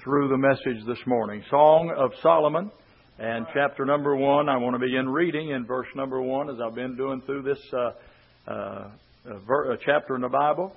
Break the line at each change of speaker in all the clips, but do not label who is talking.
through the message this morning. Song of Solomon and chapter number 1. I want to begin reading in verse number 1 as I've been doing through this chapter in the Bible.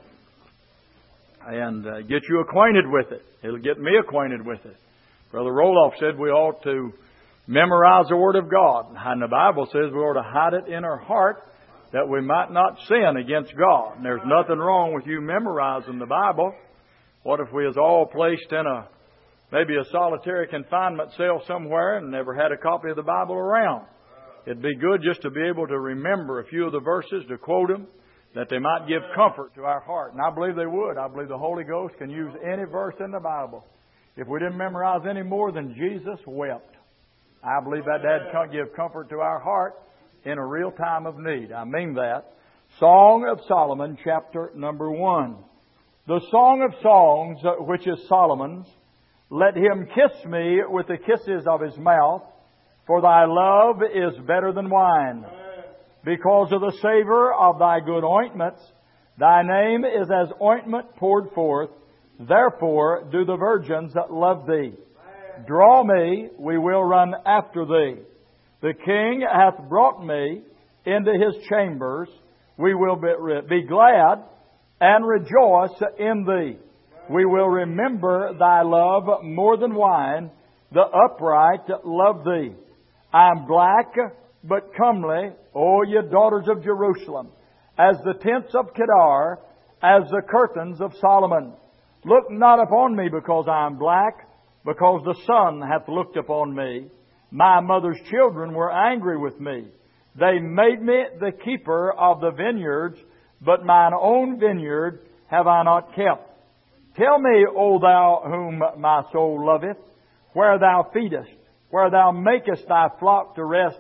And get you acquainted with it. It'll get me acquainted with it. Brother Roloff said we ought to memorize the Word of God. And the Bible says we ought to hide it in our heart that we might not sin against God. And there's nothing wrong with you memorizing the Bible. What if we was all placed in maybe a solitary confinement cell somewhere and never had a copy of the Bible around? It'd be good just to be able to remember a few of the verses, to quote them, that they might give comfort to our heart. And I believe they would. I believe the Holy Ghost can use any verse in the Bible. If we didn't memorize any more than Jesus wept, I believe that that'd give comfort to our heart in a real time of need. I mean that. Song of Solomon, chapter number 1. The Song of Songs, which is Solomon's, let him kiss me with the kisses of his mouth, for thy love is better than wine. Because of the savor of thy good ointments, thy name is as ointment poured forth. Therefore do the virgins that love thee. Draw me, we will run after thee. The king hath brought me into his chambers. We will be glad and rejoice in thee. We will remember thy love more than wine. The upright love thee. I am black but comely, O ye daughters of Jerusalem, as the tents of Kedar, as the curtains of Solomon. Look not upon me because I am black, because the sun hath looked upon me. My mother's children were angry with me. They made me the keeper of the vineyards, but mine own vineyard have I not kept. Tell me, O thou whom my soul loveth, where thou feedest, where thou makest thy flock to rest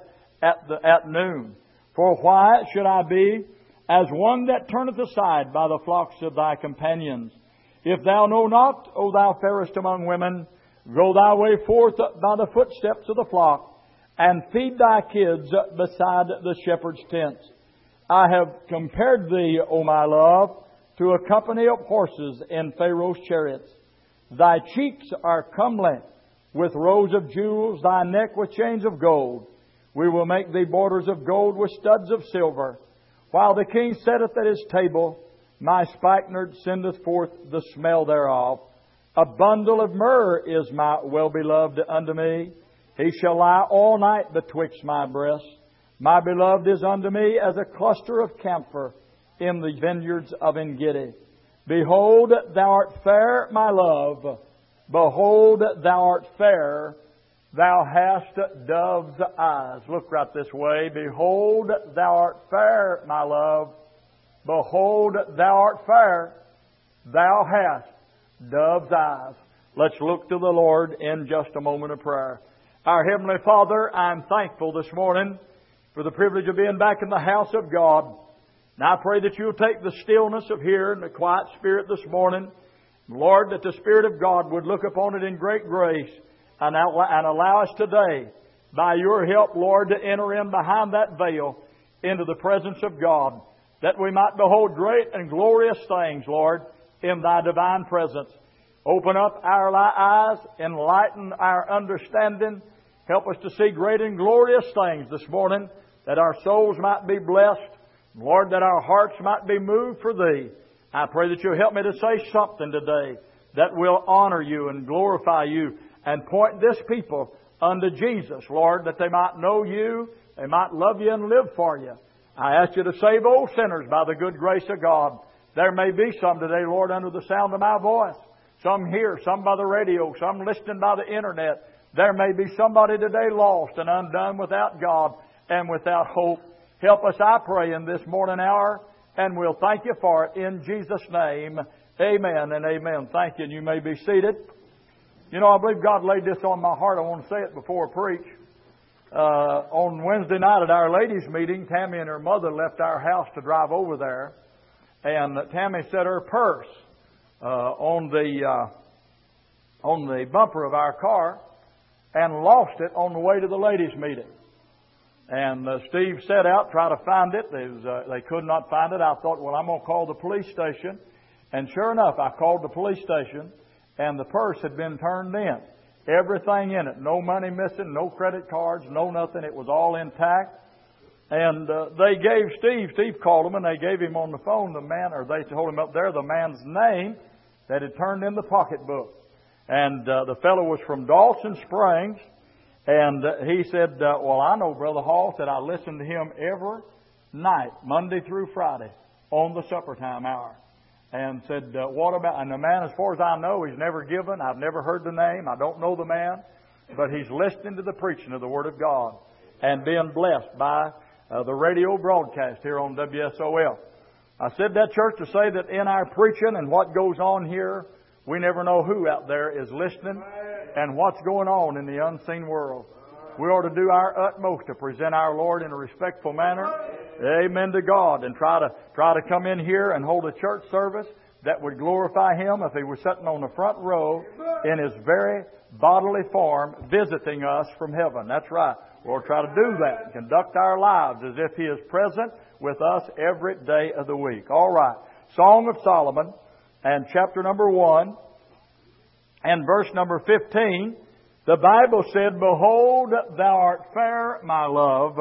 at noon. For why should I be as one that turneth aside by the flocks of thy companions? If thou know not, O thou fairest among women, go thy way forth by the footsteps of the flock, and feed thy kids beside the shepherd's tents. I have compared thee, O my love, to a company of horses in Pharaoh's chariots. Thy cheeks are comely with rows of jewels, thy neck with chains of gold. We will make thee borders of gold with studs of silver. While the king sitteth at his table, my spikenard sendeth forth the smell thereof. A bundle of myrrh is my well-beloved unto me. He shall lie all night betwixt my breasts. My beloved is unto me as a cluster of camphor in the vineyards of En-gedi. Behold, thou art fair, my love. Behold, thou art fair. Thou hast dove's eyes. Look right this way. Behold, thou art fair, my love. Behold, thou art fair. Thou hast dove's eyes. Let's look to the Lord in just a moment of prayer. Our Heavenly Father, I'm thankful this morning for the privilege of being back in the house of God. And I pray that you'll take the stillness of here and the quiet spirit this morning. Lord, that the Spirit of God would look upon it in great grace and allow us today, by your help, Lord, to enter in behind that veil into the presence of God, that we might behold great and glorious things, Lord, in thy divine presence. Open up our eyes, enlighten our understanding, help us to see great and glorious things this morning, that our souls might be blessed, Lord, that our hearts might be moved for thee. I pray that you'll help me to say something today that will honor you and glorify you and point this people unto Jesus, Lord, that they might know you, they might love you and live for you. I ask you to save old sinners by the good grace of God. There may be some today, Lord, under the sound of my voice. Some here, some by the radio, some listening by the internet. There may be somebody today lost and undone without God and without hope. Help us, I pray, in this morning hour, and we'll thank you for it in Jesus' name. Amen and amen. Thank you, and you may be seated. You know, I believe God laid this on my heart. I want to say it before I preach. On Wednesday night at our ladies' meeting, Tammy and her mother left our house to drive over there. And Tammy set her purse on the bumper of our car and lost it on the way to the ladies' meeting. And Steve set out, try to find it. They could not find it. I thought, well, I'm going to call the police station. And sure enough, I called the police station. and the purse had been turned in. Everything in it. No money missing, no credit cards, no nothing. It was all intact. And they gave Steve called him, and they gave him on the phone they told him up there the man's name that had turned in the pocketbook. And the fellow was from Dawson Springs. And he said, well, I know Brother Hall. Said, I listened to him every night, Monday through Friday, on the supper time hour. And said, what about... And the man, as far as I know, he's never given. I've never heard the name. I don't know the man. But he's listening to the preaching of the Word of God and being blessed by the radio broadcast here on WSOL. I said that, church, to say that in our preaching and what goes on here, we never know who out there is listening and what's going on in the unseen world. We ought to do our utmost to present our Lord in a respectful manner. Amen to God. And try to come in here and hold a church service that would glorify Him if He was sitting on the front row in His very bodily form visiting us from heaven. That's right. We'll try to do that. Conduct our lives as if He is present with us every day of the week. All right. Song of Solomon and chapter number 1 and verse number 15. The Bible said, Behold, thou art fair, my love.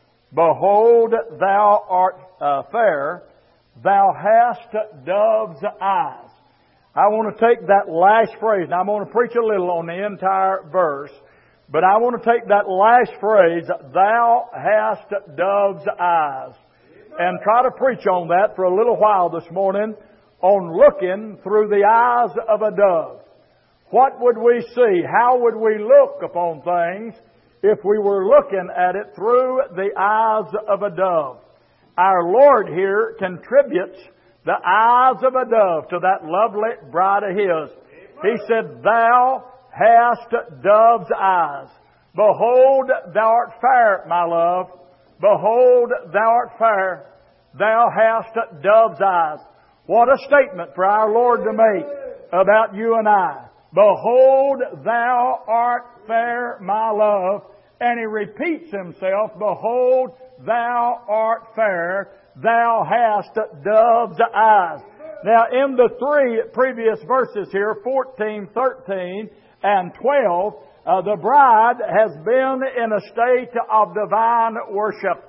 Behold, thou art fair. Thou hast dove's eyes. I want to take that last phrase. Now I'm going to preach a little on the entire verse. But I want to take that last phrase, Thou hast dove's eyes, and try to preach on that for a little while this morning on looking through the eyes of a dove. What would we see? How would we look upon things if we were looking at it through the eyes of a dove? Our Lord here contributes the eyes of a dove to that lovely bride of His. He said, Thou hast dove's eyes. Behold, thou art fair, my love. Behold, thou art fair. Thou hast dove's eyes. What a statement for our Lord to make about you and I. Behold, thou art fair, my love. And He repeats Himself, Behold, thou art fair. Thou hast dove's eyes. Now, in the 3 previous verses here, 14, 13, and 12, the bride has been in a state of divine worship.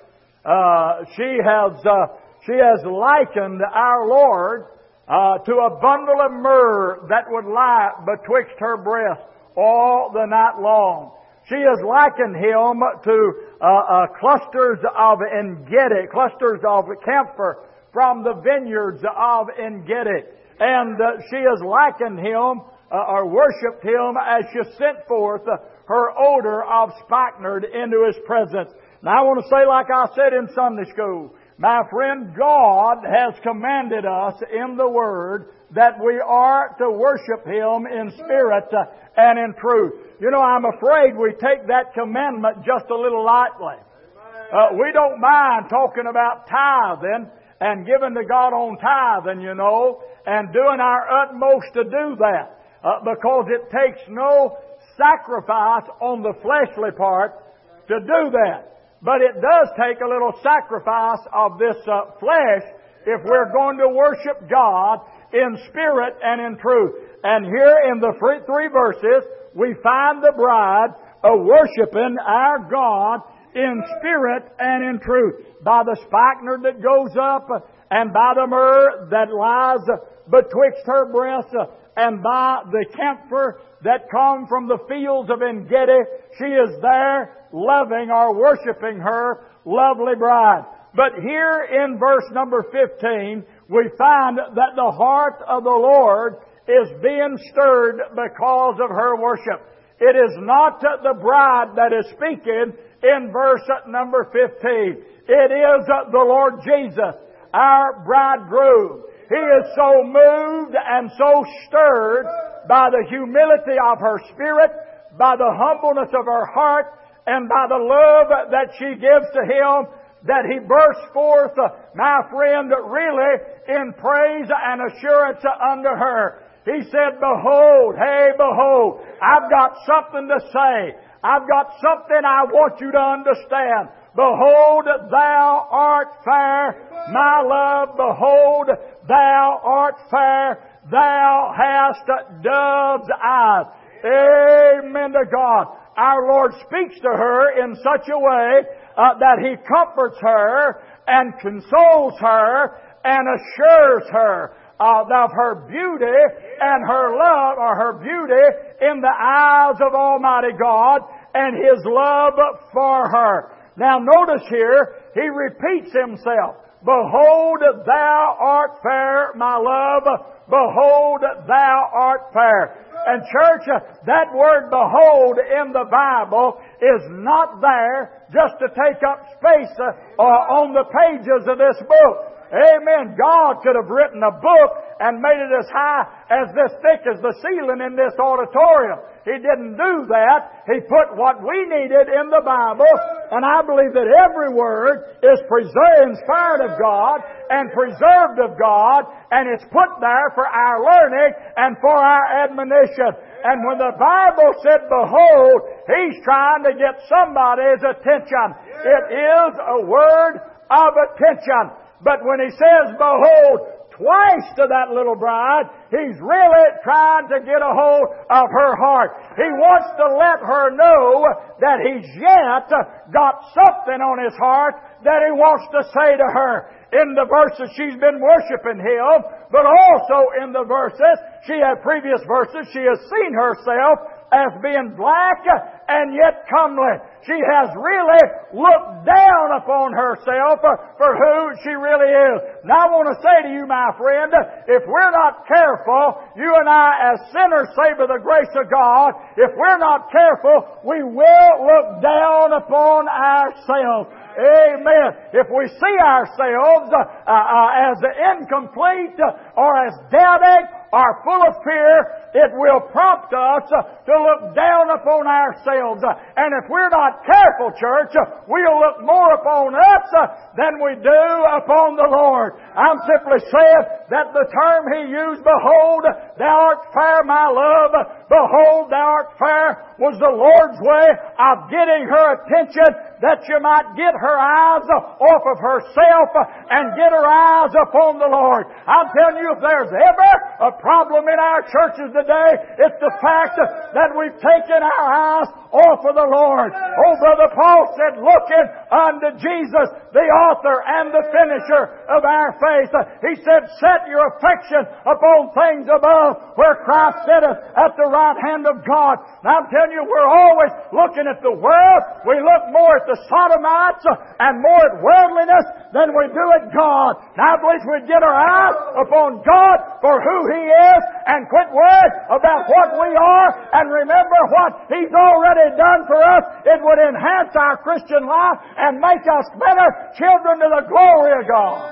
She has likened our Lord to a bundle of myrrh that would lie betwixt her breasts all the night long. She has likened Him to clusters of Engedi, clusters of camphor from the vineyards of Engedi. And she has likened Him or worshipped Him as she sent forth her odor of spikenard into His presence. Now I want to say, like I said in Sunday school, my friend, God has commanded us in the Word that we are to worship Him in spirit and in truth. You know, I'm afraid we take that commandment just a little lightly. We don't mind talking about tithing and giving to God on tithing, you know, and doing our utmost to do that. Because it takes no sacrifice on the fleshly part to do that. But it does take a little sacrifice of this flesh if we're going to worship God in spirit and in truth. And here in the 3 verses, we find the bride worshiping our God in spirit and in truth. By the spikenard that goes up, and by the myrrh that lies betwixt her breasts, and by the camphor that come from the fields of Engedi. She is there loving or worshiping her lovely bride. But here in verse number 15, we find that the heart of the Lord is being stirred because of her worship. It is not the bride that is speaking in verse number 15. It is the Lord Jesus, our bridegroom. He is so moved and so stirred by the humility of her spirit, by the humbleness of her heart, and by the love that she gives to Him, that He bursts forth, my friend, really in praise and assurance unto her. He said, Behold, hey, behold, I've got something to say. I've got something I want you to understand. Behold, thou art fair, my love. Behold, thou art fair. Thou hast dove's eyes. Amen to God. Our Lord speaks to her in such a way that He comforts her and consoles her and assures her of her beauty and her love, or her beauty in the eyes of Almighty God and His love for her. Now notice here, He repeats Himself. Behold, thou art fair, my love. Behold, thou art fair. And church, that word behold in the Bible is not there just to take up space on the pages of this book. Amen. God could have written a book and made it as high as this thick as the ceiling in this auditorium. He didn't do that. He put what we needed in the Bible, and I believe that every word is inspired of God and preserved of God, and it's put there for our learning and for our admonition. And when the Bible said, behold, He's trying to get somebody's attention. It is a word of attention. But when He says, behold, twice to that little bride, He's really trying to get a hold of her heart. He wants to let her know that He's yet got something on His heart that He wants to say to her. In the verses she's been worshiping Him, but also in the verses, previous verses, she has seen herself as being black and yet comely. She has really looked down upon herself for who she really is. Now I want to say to you, my friend, if we're not careful, you and I as sinners saved by the grace of God, if we're not careful, we will look down upon ourselves. Amen. If we see ourselves as incomplete or as doubting or full of fear, it will prompt us to look down upon ourselves. And if we're not careful, church, we'll look more upon us than we do upon the Lord. I'm simply saying that the term He used, behold, thou art fair, my love, behold, thou art fair, was the Lord's way of getting her attention, that you might get her eyes off of herself and get her eyes upon the Lord. I'm telling you, if there's ever a problem in our churches today, it's the fact that we've taken our eyes off of the Lord. Oh, Brother Paul said, looking unto Jesus, the author and the finisher of our faith. He said, set your affection upon things above, where Christ sitteth at the right hand of God. Now I'm telling you, we're always looking at the world. We look more at the sodomites and more at worldliness than we do at God. Now I believe we get our eyes upon God for who He is and quit worrying about what we are and remember what He's already done for us. It would enhance our Christian life and make us better children to the glory of God.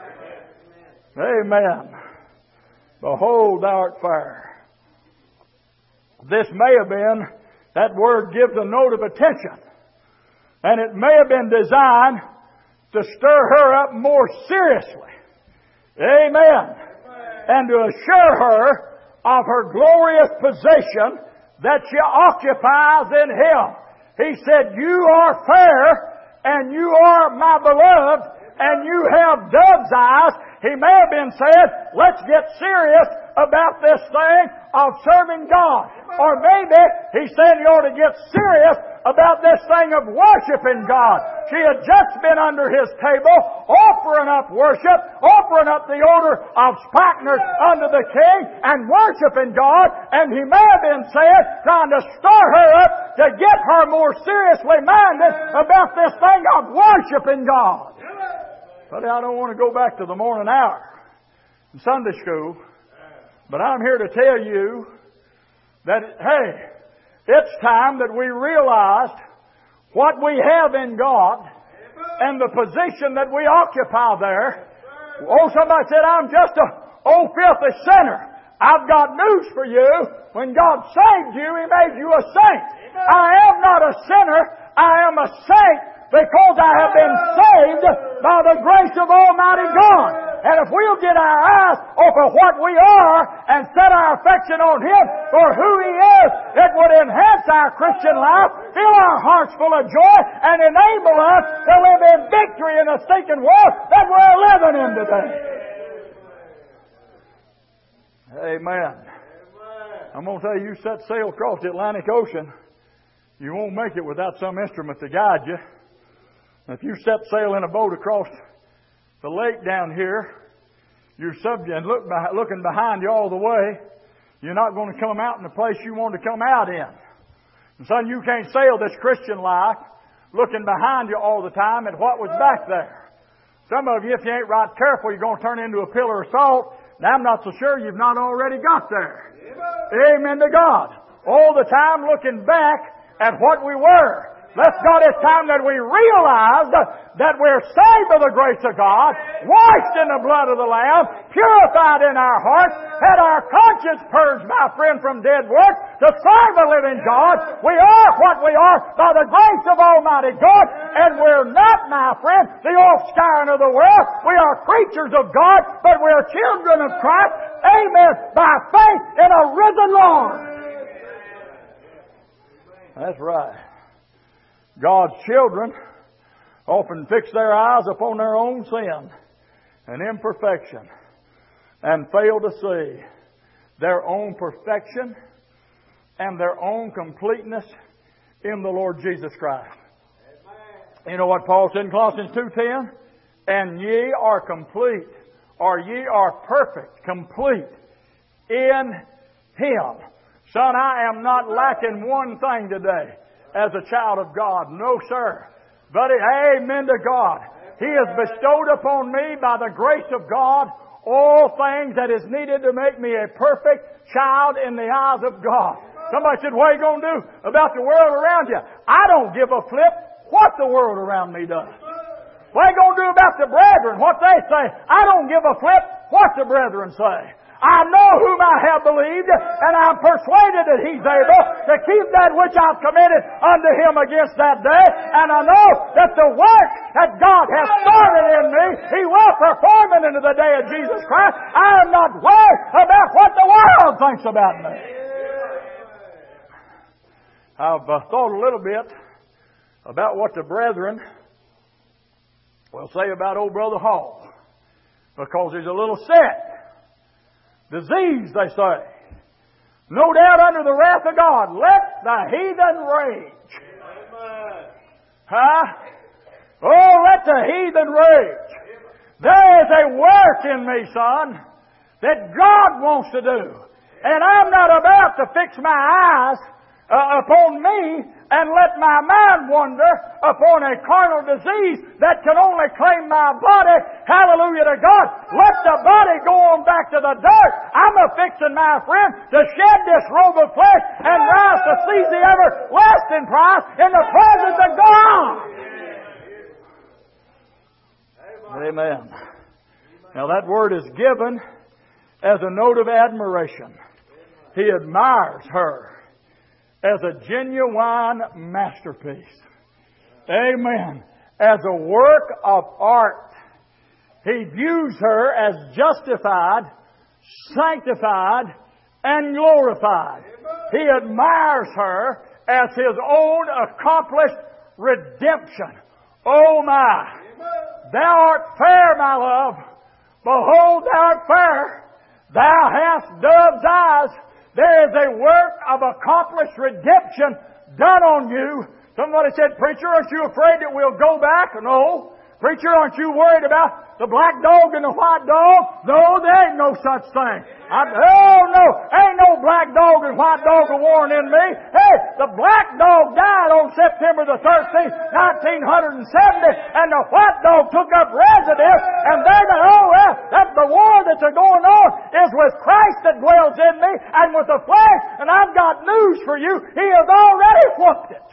Amen. Behold, thou art fair. This may have been, that word gives a note of attention. And it may have been designed to stir her up more seriously. Amen. And to assure her of her glorious position that she occupies in Him. He said, you are fair, and you are my beloved, and you have dove's eyes. He may have been saying, let's get serious about this thing of serving God. Or maybe He's saying you ought to get serious about this thing of worshiping God. She had just been under His table, offering up worship, offering up the odor of spikenard unto the King, and worshiping God. And He may have been saying, trying to stir her up to get her more seriously minded about this thing of worshiping God. But I don't want to go back to the morning hour in Sunday school, but I'm here to tell you that, hey, it's time that we realized what we have in God and the position that we occupy there. Oh, somebody said, I'm just a old filthy sinner. I've got news for you. When God saved you, He made you a saint. I am not a sinner. I am a saint because I have been saved by the grace of Almighty God. And if we'll get our eyes off of what we are and set our affection on Him for who He is, it would enhance our Christian life, fill our hearts full of joy, and enable us to live in victory in the stinking world that we're living in today. Amen. I'm going to tell you, you set sail across the Atlantic Ocean, you won't make it without some instrument to guide you. If you set sail in a boat across the lake down here, you're and looking behind you all the way, you're not going to come out in the place you want to come out in. And son, you can't sail this Christian life looking behind you all the time at what was back there. Some of you, if you ain't right careful, you're going to turn into a pillar of salt. Now, I'm not so sure you've not already got there. Amen to God. All the time looking back at what we were. Bless God, it's time that we realize that we're saved by the grace of God, washed in the blood of the Lamb, purified in our hearts, had our conscience purged, my friend, from dead works, to serve the living God. We are what we are by the grace of Almighty God, and we're not, my friend, the offscouring of the world. We are creatures of God, but we're children of Christ. Amen. By faith in a risen Lord. That's right. God's children often fix their eyes upon their own sin and imperfection and fail to see their own perfection and their own completeness in the Lord Jesus Christ. Amen. You know what Paul said in Colossians 2:10? And ye are complete, or ye are perfect, complete in Him. Son, I am not lacking one thing today as a child of God. No, sir. But amen to God. He has bestowed upon me by the grace of God all things that is needed to make me a perfect child in the eyes of God. Somebody said, what are you going to do about the world around you? I don't give a flip what the world around me does. What are you going to do about the brethren, what they say? I don't give a flip what the brethren say. I know whom I have believed, and I'm persuaded that He's able to keep that which I've committed unto Him against that day. And I know that the work that God has started in me, He will perform it into the day of Jesus Christ. I am not worried about what the world thinks about me. I've thought a little bit about what the brethren will say about old Brother Hall, because he's a little sick. Disease, they say. No doubt under the wrath of God. Let the heathen rage. Amen. Huh? Oh, let the heathen rage. There is a work in me, son, that God wants to do. And I'm not about to fix my eyes upon me and let my mind wander upon a carnal disease that can only claim my body. Hallelujah to God. Let the body go on back to the dirt. I'm a-fixing, my friend, to shed this robe of flesh and rise to seize the everlasting prize in the presence of God. Amen. Now that word is given as a note of admiration. He admires her as a genuine masterpiece. Amen. As a work of art. He views her as justified, sanctified, and glorified. He admires her as His own accomplished redemption. Oh my! Thou art fair, my love. Behold, thou art fair. Thou hast dove's eyes. There is a work of accomplished redemption done on you. Somebody said, preacher, aren't you afraid that we'll go back? No. Preacher, aren't you worried about the black dog and the white dog? No, there ain't no such thing. Ain't no black dog and white dog of warring in me. Hey, the black dog died on September the 13th, 1970, and the white dog took up residence, and that's the war that's going on is with Christ that dwells in me and with the flesh, and I've got news for you. He has already whooped it.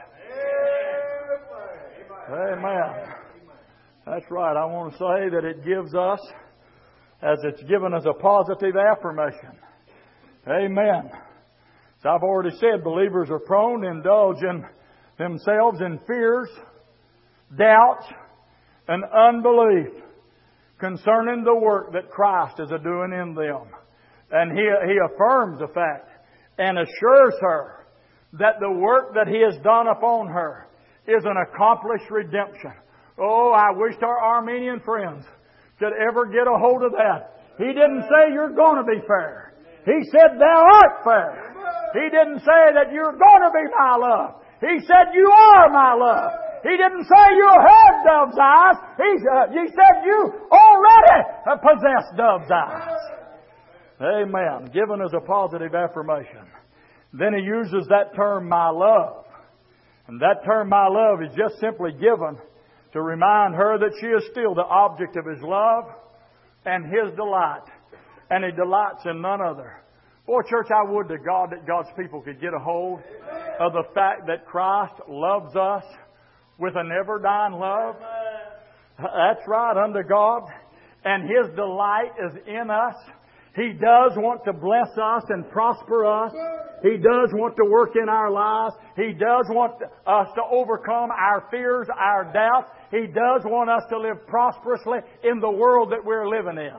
Amen. That's right. I want to say that it gives us, as it's given us a positive affirmation. Amen. As I've already said, believers are prone to indulge in themselves in fears, doubts, and unbelief concerning the work that Christ is a-doing in them. And He affirms the fact and assures her that the work that He has done upon her is an accomplished redemption. Oh, I wished our Armenian friends could ever get a hold of that. He didn't say you're going to be fair. He said, Thou art fair. He didn't say that you're going to be my love. He said, You are my love. He didn't say you'll have dove's eyes. He said you already possess dove's eyes. Amen. Given as a positive affirmation. Then He uses that term, my love. And that term, my love, is just simply given to remind her that she is still the object of His love and His delight. And He delights in none other. Boy, church, I would to God that God's people could get a hold of the fact that Christ loves us with a never-dying love. That's right, unto God. And His delight is in us. He does want to bless us and prosper us. He does want to work in our lives. He does want us to overcome our fears, our doubts. He does want us to live prosperously in the world that we're living in.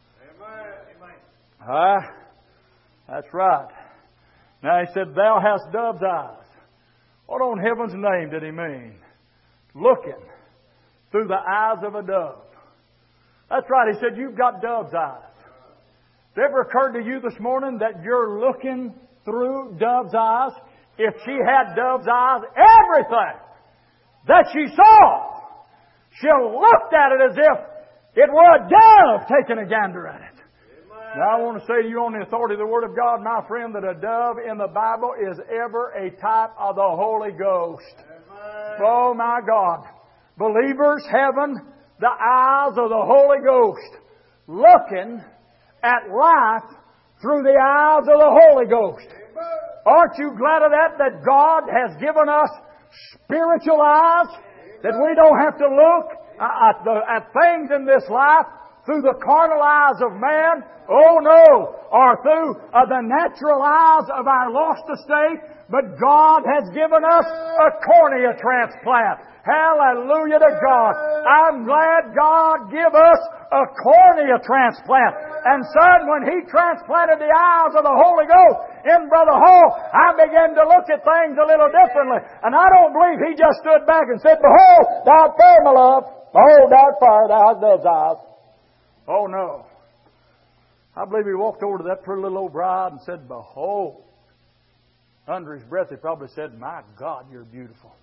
That's right. Now He said, Thou hast dove's eyes. What on heaven's name did He mean? Looking through the eyes of a dove. That's right. He said, You've got dove's eyes. Has it ever occurred to you this morning that you're looking through dove's eyes? If she had dove's eyes, everything that she saw, she looked at it as if it were a dove taking a gander at it. Now I want to say to you on the authority of the Word of God, my friend, that a dove in the Bible is ever a type of the Holy Ghost. Oh my God. Believers having the eyes of the Holy Ghost, looking at life through the eyes of the Holy Ghost. Aren't you glad of that God has given us spiritual eyes, that we don't have to look at things in this life through the carnal eyes of man? Oh no! Or through the natural eyes of our lost estate. But God has given us a cornea transplant. Hallelujah to God. I'm glad God give us a cornea transplant. And son, when He transplanted the eyes of the Holy Ghost in Brother Hall, I began to look at things a little differently. And I don't believe He just stood back and said, Behold, thou art fair, my love. Behold, thou art fair, thou hast dove's eyes. Oh no. I believe He walked over to that pretty little old bride and said, Behold. Under His breath He probably said, My God, you're beautiful.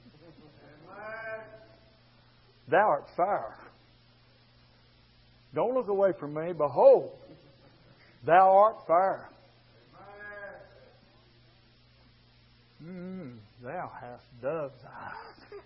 Thou art fair. Don't look away from me. Behold, thou art fair. Thou hast dove's eyes.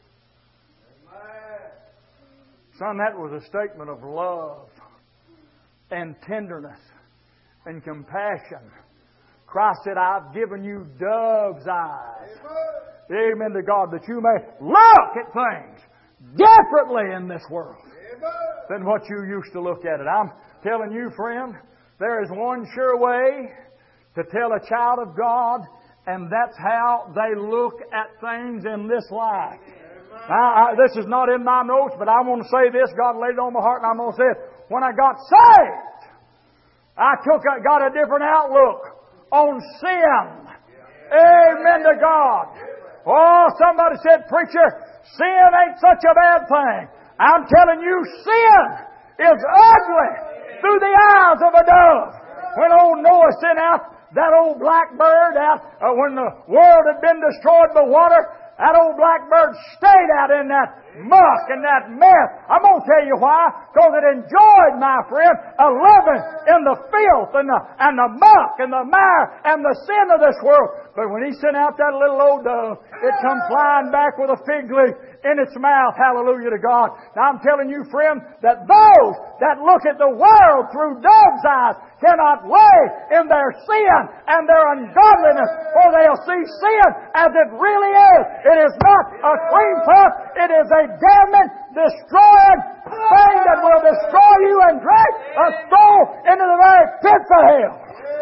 Son, that was a statement of love and tenderness and compassion. Christ said, I've given you dove's eyes. Amen to God, that you may look at things differently in this world than what you used to look at it. I'm telling you, friend, there is one sure way to tell a child of God, and that's how they look at things in this life. This is not in my notes, but I want to say this. God laid it on my heart, and I'm going to say it. When I got saved, I got a different outlook on sin. Amen to God. Oh, somebody said, Preacher, sin ain't such a bad thing. I'm telling you, sin is ugly through the eyes of a dove. When old Noah sent out that old blackbird out when the world had been destroyed by water, that old blackbird stayed out in that muck and that mess. I'm going to tell you why. Because it enjoyed, my friend, living in the filth and the muck and the mire and the sin of this world. But when He sent out that little old dove, it come flying back with a fig leaf in its mouth. Hallelujah to God. Now I'm telling you, friend, that those that look at the world through dove's eyes cannot lay in their sin and their ungodliness, for they'll see sin as it really is. It is not a cream puff. It is a damning, destroying thing that will destroy you and drag a soul into the very pits of hell.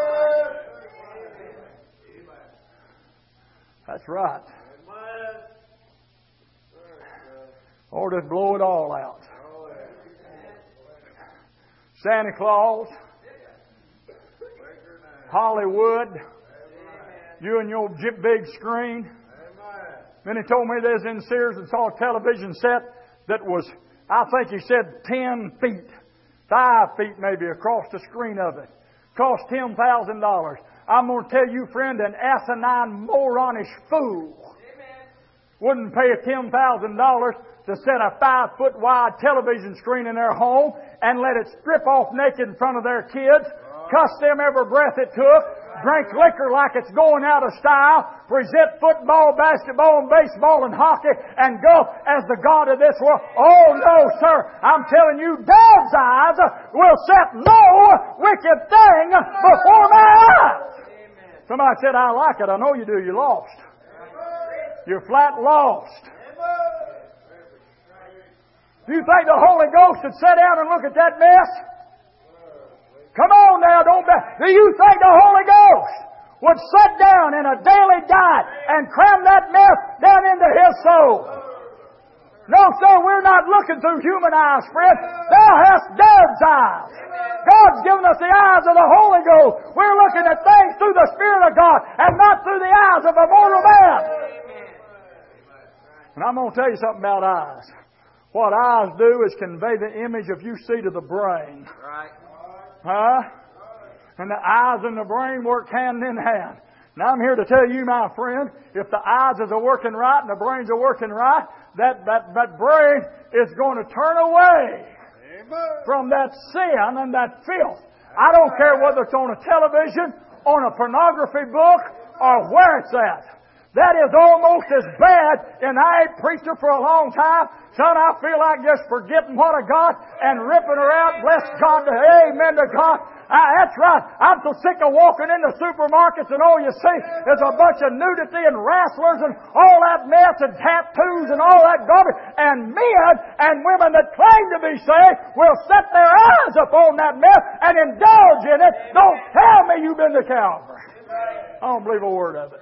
That's right. Or just blow it all out. Santa Claus, Hollywood, you and your big screen. Then he told me there's in Sears and saw a television set that was, I think he said 10 feet, 5 feet maybe across the screen of it. cost $10,000. I'm going to tell you, friend, an asinine, moronish fool wouldn't pay $10,000 to set a 5-foot wide television screen in their home and let it strip off naked in front of their kids, cuss them every breath it took, drink liquor like it's going out of style, present football, basketball, and baseball and hockey and golf as the God of this world. Oh no, sir. I'm telling you, God's eyes will set no wicked thing before my eyes. Somebody said, I like it. I know you do. You're lost. You're flat lost. Do you think the Holy Ghost would sit down and look at that mess? Come on now, don't be. Do you think the Holy Ghost would sit down in a daily diet and cram that mess down into His soul? No, sir, we're not looking through human eyes, friend. Thou hast God's eyes. God's given us the eyes of the Holy Ghost. We're looking at things through the Spirit of God and not through the eyes of a mortal man. And I'm going to tell you something about eyes. What eyes do is convey the image of you see to the brain.
Right.
Huh? And the eyes and the brain work hand in hand. Now I'm here to tell you, my friend, if the eyes are working right and the brains are working right, that brain is going to turn away from that sin and that filth. I don't care whether it's on a television, on a pornography book, or where it's at. That is almost as bad, and I ain't preached it for a long time. Son, I feel like just forgetting what I got and ripping her out. Bless God. Amen to God. That's right. I'm so sick of walking into supermarkets and all you see is a bunch of nudity and wrestlers and all that mess and tattoos and all that garbage. And men and women that claim to be saved will set their eyes upon that mess and indulge in it. Don't tell me you've been to Calvary. I don't believe a word of it.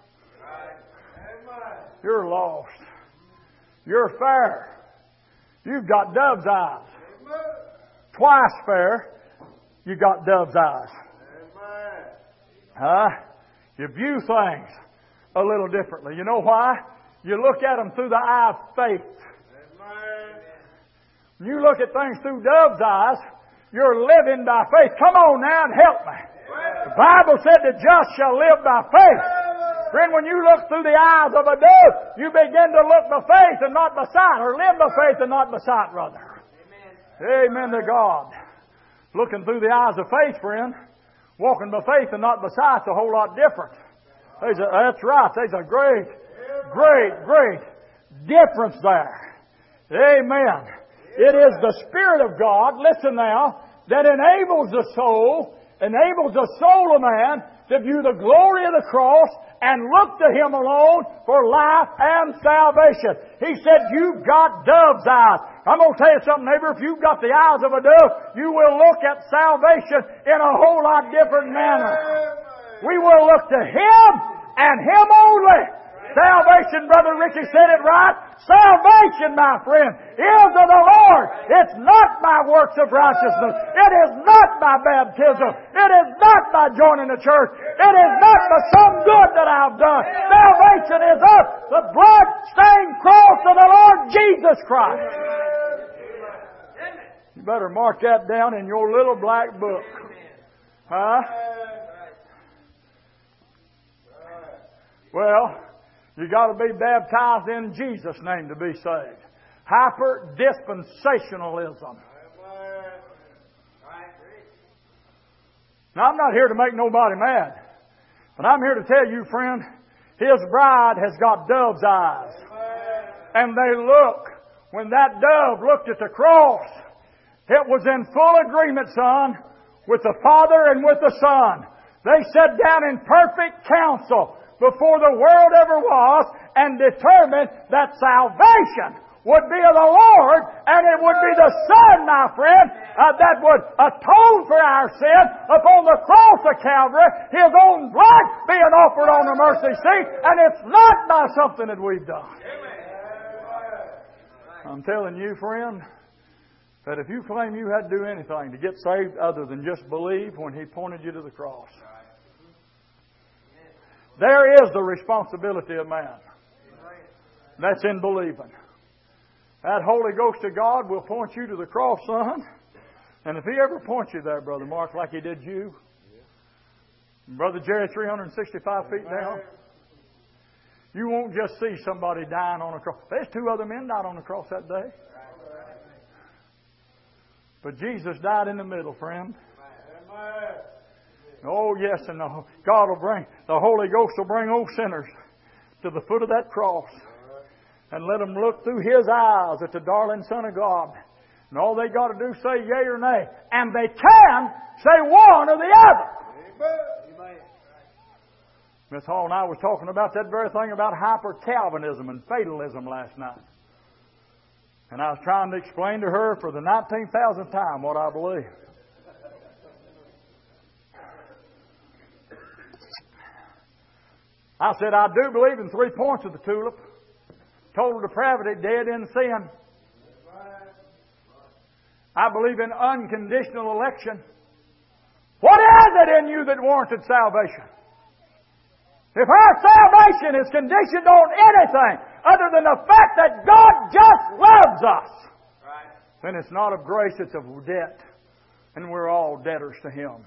You're lost. You're fair. You've got dove's eyes. Twice fair. You got dove's eyes. You view things a little differently. You know why? You look at them through the eye of faith. When you look at things through dove's eyes, you're living by faith. Come on now and help me. The Bible said the just shall live by faith. Friend, when you look through the eyes of a dove, you begin to look by faith and not by sight, or live by faith and not by sight, rather. Amen to God. Looking through the eyes of faith, friend, walking by faith and not by sight is a whole lot different. That's right. There's a great difference there. Amen. It is the Spirit of God, listen now, that enables the soul of man to view the glory of the cross and look to Him alone for life and salvation. He said, you've got dove's eyes. I'm going to tell you something, neighbor. If you've got the eyes of a dove, you will look at salvation in a whole lot different manner. We will look to Him and Him only. Salvation, Brother Ricky said it right. Salvation, my friend, is of the Lord. It's not by works of righteousness. It is not by baptism. It is not by joining the church. It is not by some good that I've done. Salvation is of the blood-stained cross of the Lord Jesus Christ. You better mark that down in your little black book. Huh? Well, you got to be baptized in Jesus' name to be saved. Hyper-dispensationalism. Now, I'm not here to make nobody mad. But I'm here to tell you, friend, His bride has got dove's eyes. And they look. When that dove looked at the cross, it was in full agreement, son, with the Father and with the Son. They sat down in perfect counsel before the world ever was and determined that salvation would be of the Lord and it would be the Son, my friend, that would atone for our sin upon the cross of Calvary, His own blood being offered on the mercy seat, and it's not by something that we've done. I'm telling you, friend, that if you claim you had to do anything to get saved other than just believe when He pointed you to the cross, there is the responsibility of man. That's in believing. That Holy Ghost of God will point you to the cross, son. And if He ever points you there, Brother Mark, like He did you, Brother Jerry, 365 feet down. You won't just see somebody dying on a cross. There's 2 other men died on the cross that day. But Jesus died in the middle, friend. Oh, yes, and God will bring, the Holy Ghost will bring old sinners to the foot of that cross and let them look through His eyes at the darling Son of God. And all they got to do is say yea or nay. And they can say one or the other. Amen. Miss Hall and I was talking about that very thing about hyper-Calvinism and fatalism last night. And I was trying to explain to her for the 19,000th time what I believe. I said, I do believe in 3 points of the tulip. Total depravity, dead in sin. I believe in unconditional election. What is it in you that warranted salvation? If our salvation is conditioned on anything other than the fact that God just loves us, then it's not of grace, it's of debt. And we're all debtors to Him.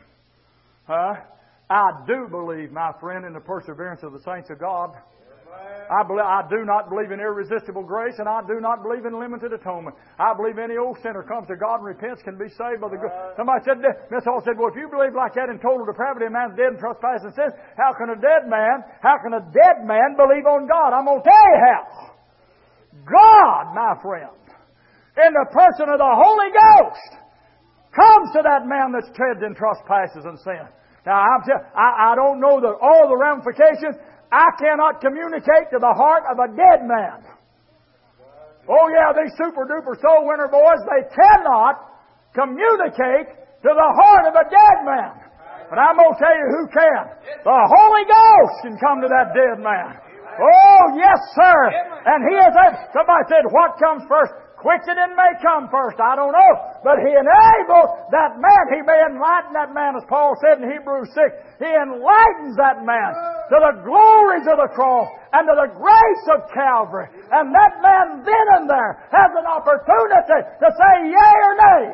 I do believe, my friend, in the perseverance of the saints of God. I do not believe in irresistible grace, and I do not believe in limited atonement. I believe any old sinner comes to God and repents can be saved by the good. Somebody said, Miss Hall said, well, if you believe like that in total depravity, a man's dead in trespass and sins, how can a dead man believe on God? I'm going to tell you how. God, my friend, in the person of the Holy Ghost, comes to that man that's treads in trespasses and sin. Now, I don't know all the ramifications. I cannot communicate to the heart of a dead man. Oh yeah, these super duper soul winner boys, they cannot communicate to the heart of a dead man. But I'm going to tell you who can. The Holy Ghost can come to that dead man. Oh yes, sir. And He is able. Somebody said, what comes first? Quickening may come first. I don't know. But He enables that man. He may enlighten that man, as Paul said in Hebrews 6. He enlightens that man to the glories of the cross and to the grace of Calvary. And that man then and there has an opportunity to say yea or nay.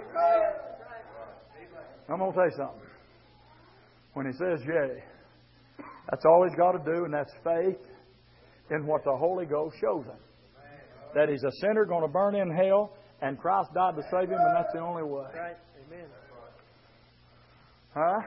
I'm going to tell you something. When he says yea, that's all he's got to do, and that's faith in what the Holy Ghost shows him. That he's a sinner going to burn in hell, and Christ died to save him, and that's the only way.
Right. Amen.
Huh?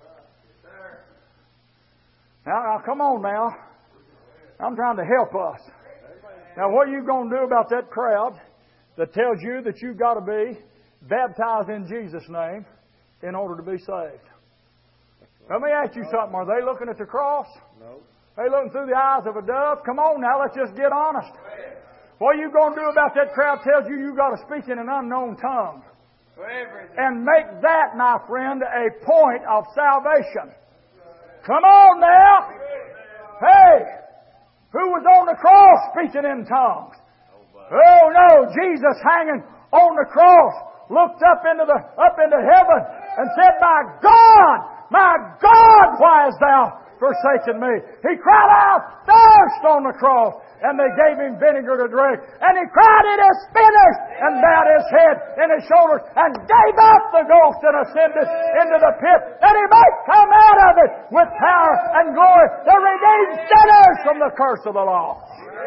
Now, come on now. I'm trying to help us. Now, what are you going to do about that crowd that tells you that you've got to be baptized in Jesus' name in order to be saved? Let me ask you something. Are they looking at the cross?
No.
Are they looking through the eyes of a dove? Come on now, let's just get honest. What are you going to do about that crowd tells you you've got to speak in an unknown tongue? And make that, my friend, a point of salvation. Come on now. Hey, who was on the cross speaking in tongues? Oh no, Jesus hanging on the cross looked up into heaven and said, my God, why hast thou forsaken me? He cried out thirst on the cross. And they gave him vinegar to drink. And he cried, it is finished! And bowed his head and his shoulders and gave up the ghost and ascended into the pit. And he might come out of it with power and glory to redeem sinners from the curse of the law.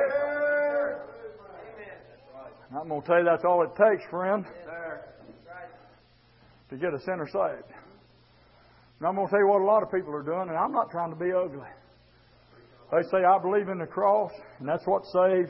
I'm going to tell you that's all it takes, friend, to get a sinner saved. And I'm going to tell you what a lot of people are doing, and I'm not trying to be ugly. They say, I believe in the cross, and that's what saves.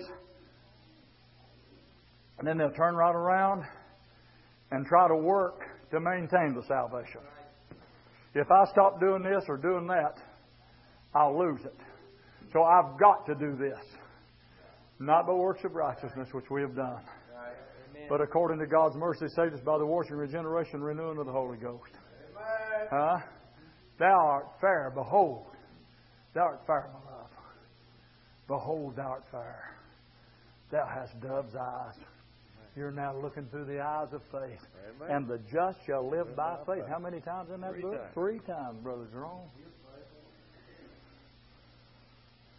And then they'll turn right around and try to work to maintain the salvation. If I stop doing this or doing that, I'll lose it. So I've got to do this. Not by works of righteousness, which we have done. But according to God's mercy, saved us by the washing, regeneration, renewing of the Holy Ghost. Thou art fair, behold. Thou art fair, my love. Behold, thou art fair. Thou hast dove's eyes. You're now looking through the eyes of faith. Amen. And the just shall live by faith. How many times in that book? 3 times, Brother Jerome.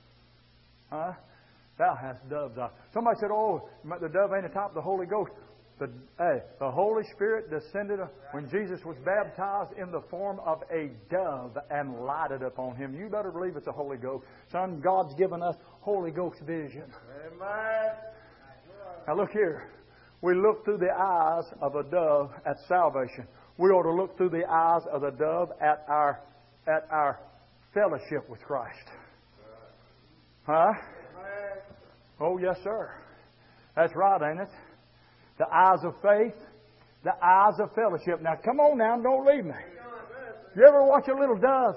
Huh? Thou hast dove's eyes. Somebody said, oh, the dove ain't atop the Holy Ghost. The Holy Spirit descended when Jesus was baptized in the form of a dove and lighted upon Him. You better believe it's the Holy Ghost. Son, God's given us Holy Ghost vision.
Amen.
Now look here. We look through the eyes of a dove at salvation. We ought to look through the eyes of the dove at our fellowship with Christ. Huh? Oh, yes, sir. That's right, ain't it? The eyes of faith, the eyes of fellowship. Now, come on now, don't leave me. You ever watch a little dove?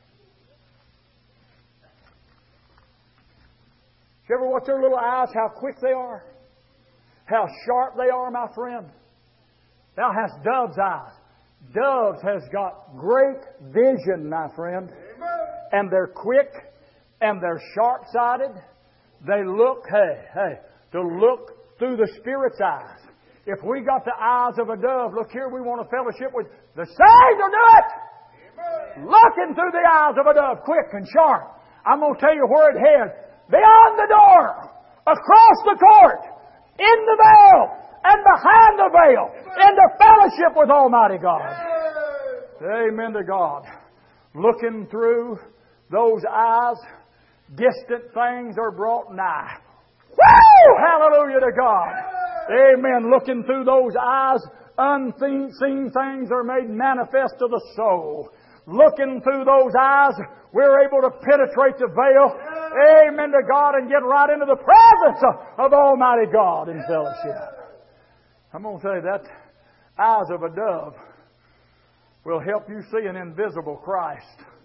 You ever watch their little eyes, how quick they are? How sharp they are, my friend? Thou hast dove's eyes. Doves has got great vision, my friend. And they're quick and they're sharp-sighted. They look, to look through the Spirit's eyes. If we got the eyes of a dove, look here, we want a fellowship with the saved will do it. Looking through the eyes of a dove, quick and sharp. I'm going to tell you where it heads. Beyond the door, across the court, in the veil, and behind the veil, into fellowship with Almighty God. Amen to God. Looking through those eyes, distant things are brought nigh. Woo! Hallelujah to God. Amen. Looking through those eyes, unseen things are made manifest to the soul. Looking through those eyes, we're able to penetrate the veil. Amen to God, and get right into the presence of Almighty God in fellowship. I'm going to tell you that eyes of a dove will help you see an invisible Christ.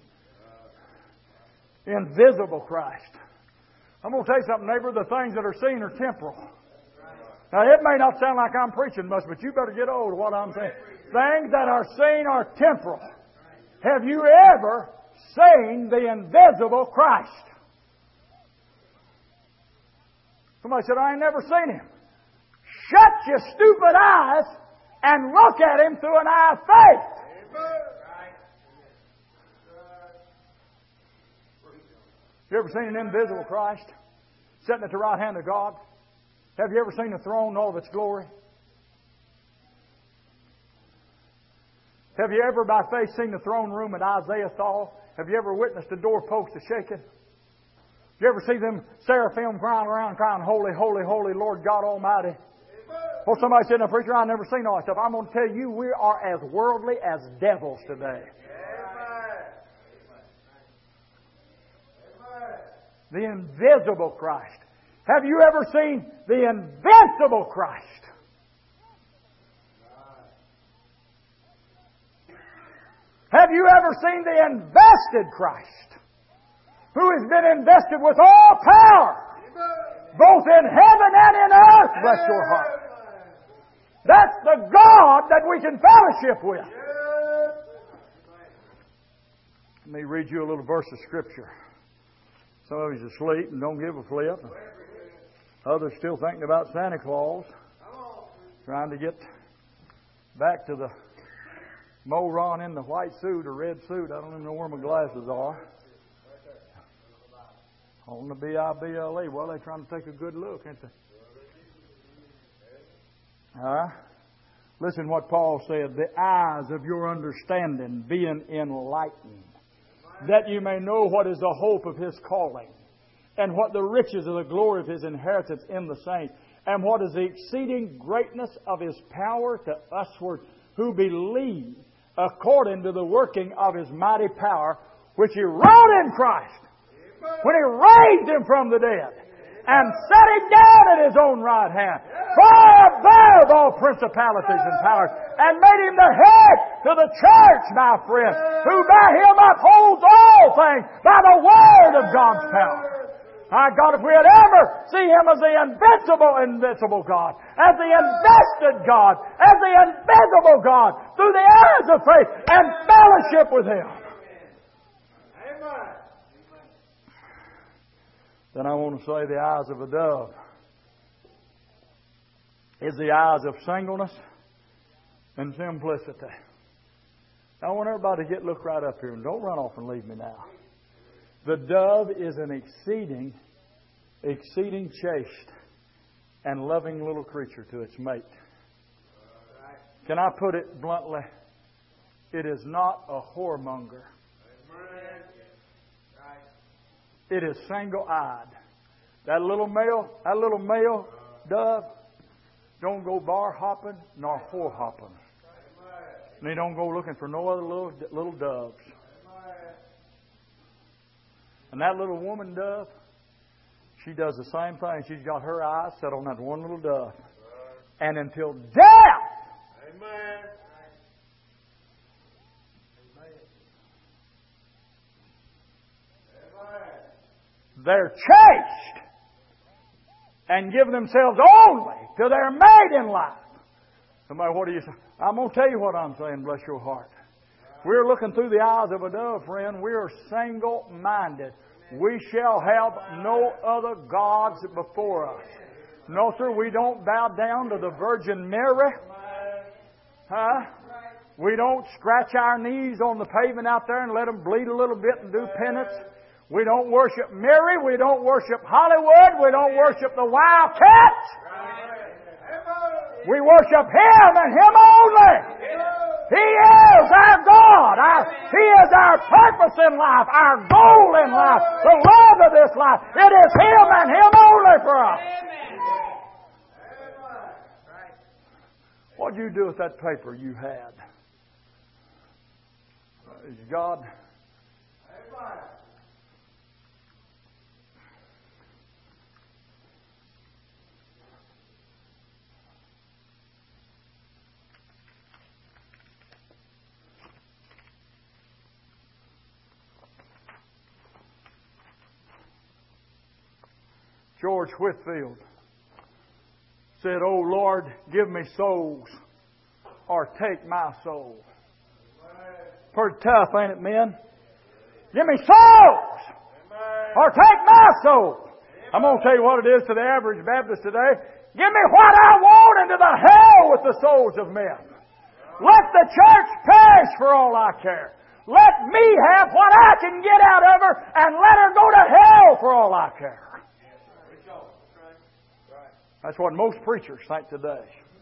Invisible Christ. I'm going to tell you something, neighbor. The things that are seen are temporal. Now, it may not sound like I'm preaching much, but you better get hold of what I'm saying. Things that are seen are temporal. Have you ever seen the invisible Christ? Somebody said, I ain't never seen Him. Shut your stupid eyes and look at Him through an eye of faith. You ever seen an invisible Christ sitting at the right hand of God? Have you ever seen the throne in all of its glory? Have you ever by faith seen the throne room that Isaiah saw? Have you ever witnessed the doorpost a shaking? You ever see them seraphim crying around, crying, Holy, holy, holy, Lord God Almighty? Well, somebody said, now, preacher, I've never seen all that stuff. I'm going to tell you, we are as worldly as devils today. The invisible Christ. Have you ever seen the invincible Christ? Have you ever seen the invested Christ? Who has been invested with all power, both in heaven and in earth? Bless your heart. That's the God that we can fellowship with. Let me read you a little verse of Scripture. Some of you's asleep and don't give a flip. Others still thinking about Santa Claus. Trying to get back to the moron in the white suit or red suit. I don't even know where my glasses are. On the Bible. Well, they're trying to take a good look, ain't they? Listen what Paul said. The eyes of your understanding being enlightened, that you may know what is the hope of His calling, and what the riches of the glory of His inheritance in the saints, and what is the exceeding greatness of His power to usward who believe, according to the working of His mighty power, which He wrought in Christ, when He raised Him from the dead, and set Him down at His own right hand, far above all principalities and powers, and made Him the head to the church, my friend, who by Him upholds all things by the word of God's power. My God, if we had ever see Him as the invincible God, as the invested God, as the invisible God, through the eyes of faith, and fellowship with Him. Amen. Then I want to say the eyes of a dove is the eyes of singleness and simplicity. I want everybody to look right up here and don't run off and leave me now. The dove is an exceeding chaste and loving little creature to its mate. Can I put it bluntly? It is not a whoremonger. It is single-eyed. That little male dove don't go bar hopping nor whore hopping. And they don't go looking for no other little doves. And that little woman dove, she does the same thing. She's got her eyes set on that one little dove. And until death, amen, they're chaste and give themselves only to their mate in life. Somebody, what do you say? I'm going to tell you what I'm saying, bless your heart. We're looking through the eyes of a dove, friend. We are single-minded. We shall have no other gods before us. No, sir, we don't bow down to the Virgin Mary. Huh? We don't scratch our knees on the pavement out there and let them bleed a little bit and do penance. We don't worship Mary. We don't worship Hollywood. We don't worship the Wildcats. We worship Him and Him only. He is our God. He is our purpose in life, our goal in life, the love of this life. It is Him and Him only for us. What did you do with that paper you had? Praise God. George Whitfield said, "Oh Lord, give me souls or take my soul." Pretty tough, ain't it, men? Give me souls or take my soul. I'm going to tell you what it is to the average Baptist today. Give me what I want into the hell with the souls of men. Let the church perish for all I care. Let me have what I can get out of her and let her go to hell for all I care. That's what most preachers think today.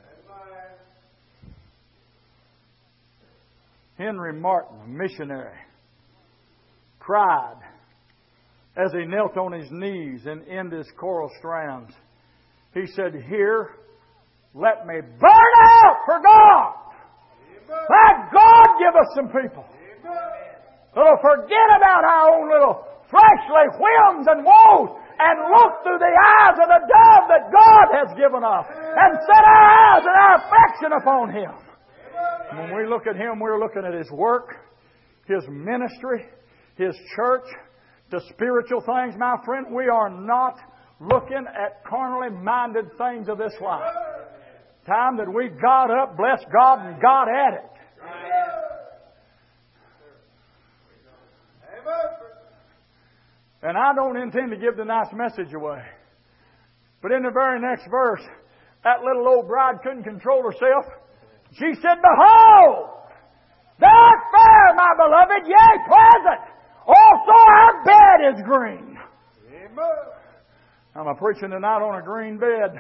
Henry Martin, a missionary, cried as he knelt on his knees in Indus coral strands. He said, "Here, let me burn out for God. Let God give us some people that'll forget about our own little fleshly whims and woes and look through the eyes of the dove that God has given us and set our eyes and our affection upon Him." When we look at Him, we're looking at His work, His ministry, His church, the spiritual things. My friend, we are not looking at carnally minded things of this life. Time that we got up, blessed God, and got at it. And I don't intend to give the nice message away. But in the very next verse, that little old bride couldn't control herself. She said, "Behold, thou art fair, my beloved, yea, pleasant. Also our bed is green." Amen. I'm preaching tonight on a green bed.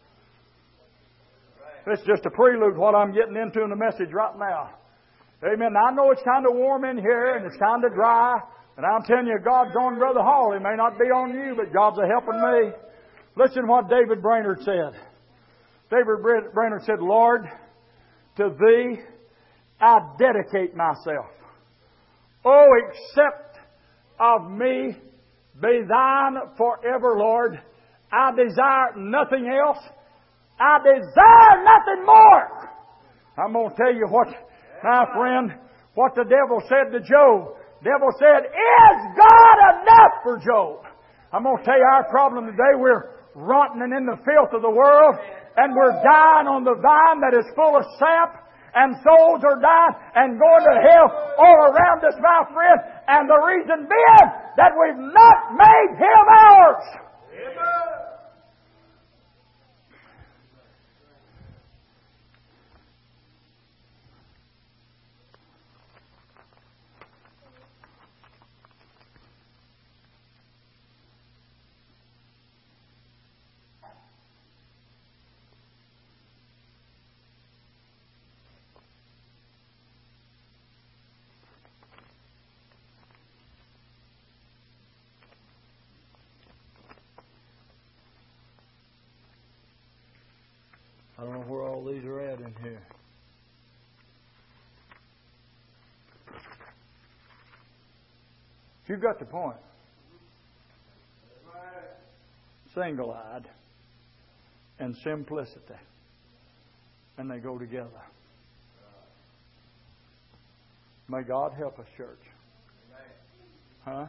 It's just a prelude to what I'm getting into in the message right now. Amen. Now, I know it's kind of warm in here and it's kind of dry. And I'm telling you, God's on Brother Hall. He may not be on you, but God's a-helping me. Listen to what David Brainerd said. David Brainerd said, "Lord, to Thee I dedicate myself. Oh, accept of me, be Thine forever, Lord. I desire nothing else. I desire nothing more." I'm going to tell you what, my friend, what the devil said to Job. The devil said, "Is God enough for Job?" I'm going to tell you our problem today. We're rotting in the filth of the world, and we're dying on the vine that is full of sap, and souls are dying and going to hell all around us, my friend. And the reason being that we've not made Him ours. Amen. I don't know where all these are at in here. You've got the point. Single-eyed and simplicity. And they go together. May God help us, church. Huh?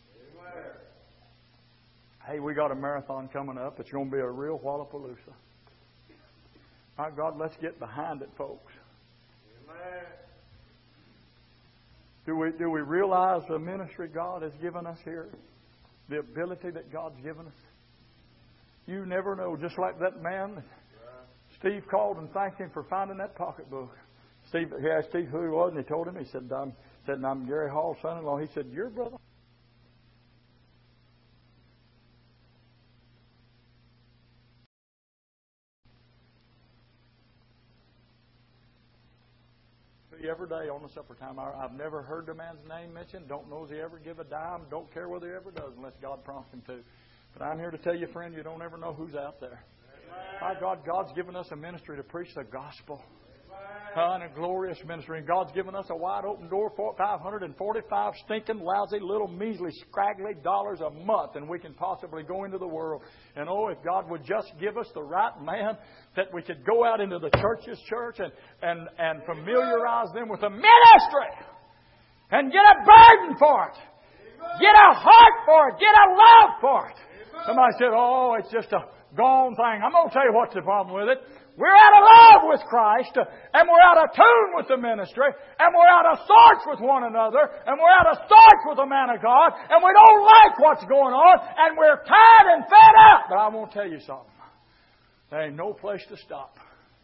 Hey, we got a marathon coming up. It's going to be a real Wallapalooza. My God, let's get behind it, folks. Do we realize the ministry God has given us here? The ability that God's given us? You never know. Just like that man, Steve called and thanked him for finding that pocketbook. He asked Steve who he was, and he told him. He said, I'm Gary Hall's son-in-law. He said, your brother? Every day on the supper time hour. I've never heard the man's name mentioned. Don't know if he ever give a dime. Don't care whether he ever does unless God prompts him to. But I'm here to tell you, friend, you don't ever know who's out there. My God, God's given us a ministry to preach the gospel. And a glorious ministry. And God's given us a wide open door for 545 stinking, lousy, little, measly, scraggly dollars a month, and we can possibly go into the world. And oh, if God would just give us the right man, that we could go out into the church's church and familiarize them with the ministry and get a burden for it, get a heart for it, get a love for it. Somebody said, oh, it's just a gone thing. I'm going to tell you what's the problem with it. We're out of love with Christ, and we're out of tune with the ministry, and we're out of sorts with one another, and we're out of sorts with the man of God, and we don't like what's going on, and we're tired and fed up. But I want to tell you something. There ain't no place to stop.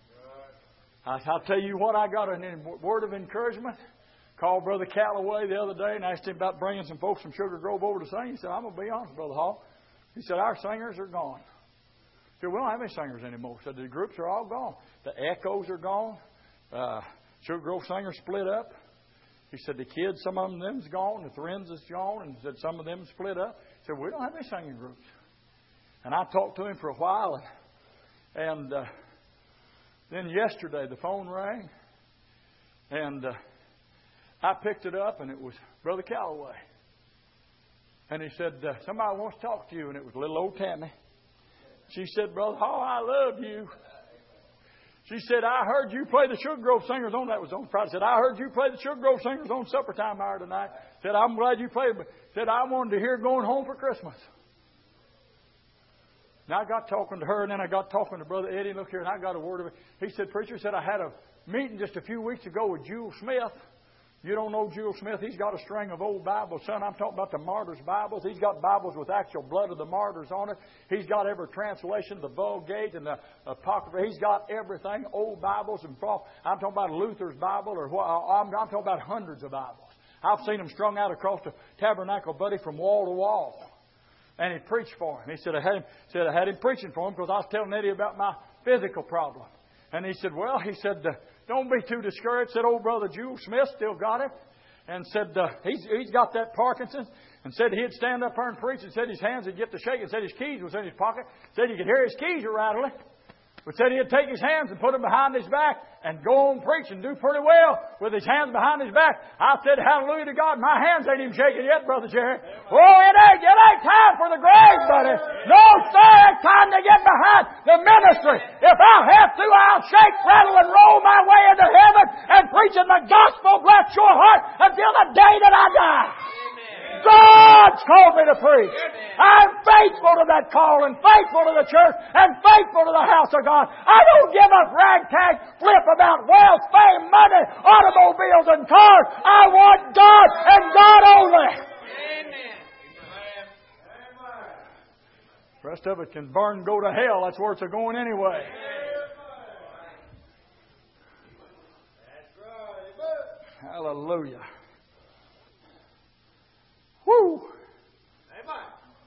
I'll tell you what, I got a word of encouragement. Called Brother Calloway the other day and asked him about bringing some folks from Sugar Grove over to sing. He said, I'm going to be honest, Brother Hall. He said, our singers are gone. He said, we don't have any singers anymore. He said, the groups are all gone. The Echoes are gone. Sugar Grove singers split up. He said, the kids, some of them's gone. The Thren's is gone. And he said, some of them split up. He said, we don't have any singing groups. And I talked to him for a while. And then yesterday, the phone rang. And I picked it up, and it was Brother Calloway. And he said, somebody wants to talk to you. And it was little old Tammy. She said, Brother Hall, I love you. She said, I heard you play the Sugar Grove Singers on, that was on Friday. Said, I heard you play the Sugar Grove Singers on supper time hour tonight. Said, I'm glad you played. But said, I wanted to hear Going Home for Christmas. Now I got talking to her, and then I got talking to Brother Eddie. Look here, and I got a word of it. He said, Preacher, said, I had a meeting just a few weeks ago with Jewel Smith. You don't know Jewel Smith. He's got a string of old Bibles. Son, I'm talking about the martyrs' Bibles. He's got Bibles with actual blood of the martyrs on it. He's got every translation, the Vulgate and the Apocrypha. He's got everything, old Bibles. And I'm talking about Luther's Bible. I'm talking about hundreds of Bibles. I've seen them strung out across the tabernacle, buddy, from wall to wall. And he preached for him. He said, I had him preaching for him because I was telling Eddie about my physical problem. And he said, don't be too discouraged. Said, old Brother Jewel Smith still got it. And said, he's got that Parkinson's. And said he'd stand up there and preach. And said his hands would get to shaking. Said his keys was in his pocket. Said you could hear his keys were rattling. But said he'd take his hands and put them behind his back and go on preach and do pretty well with his hands behind his back. I said, hallelujah to God. My hands ain't even shaking yet, Brother Jerry. Oh, it ain't time for the grave, buddy. No, sir, it's time to get behind the ministry. If I have to, I'll shake, rattle, and roll my way into heaven and preaching the gospel, bless your heart, until the day that I die. God's called me to preach. I'm faithful to that call and faithful to the church and faithful to the house of God. I don't give a ragtag flip about wealth, fame, money, automobiles, and cars. I want God and God only. Amen. The rest of it can burn and go to hell. That's where it's going anyway. Hallelujah. Woo! Amen.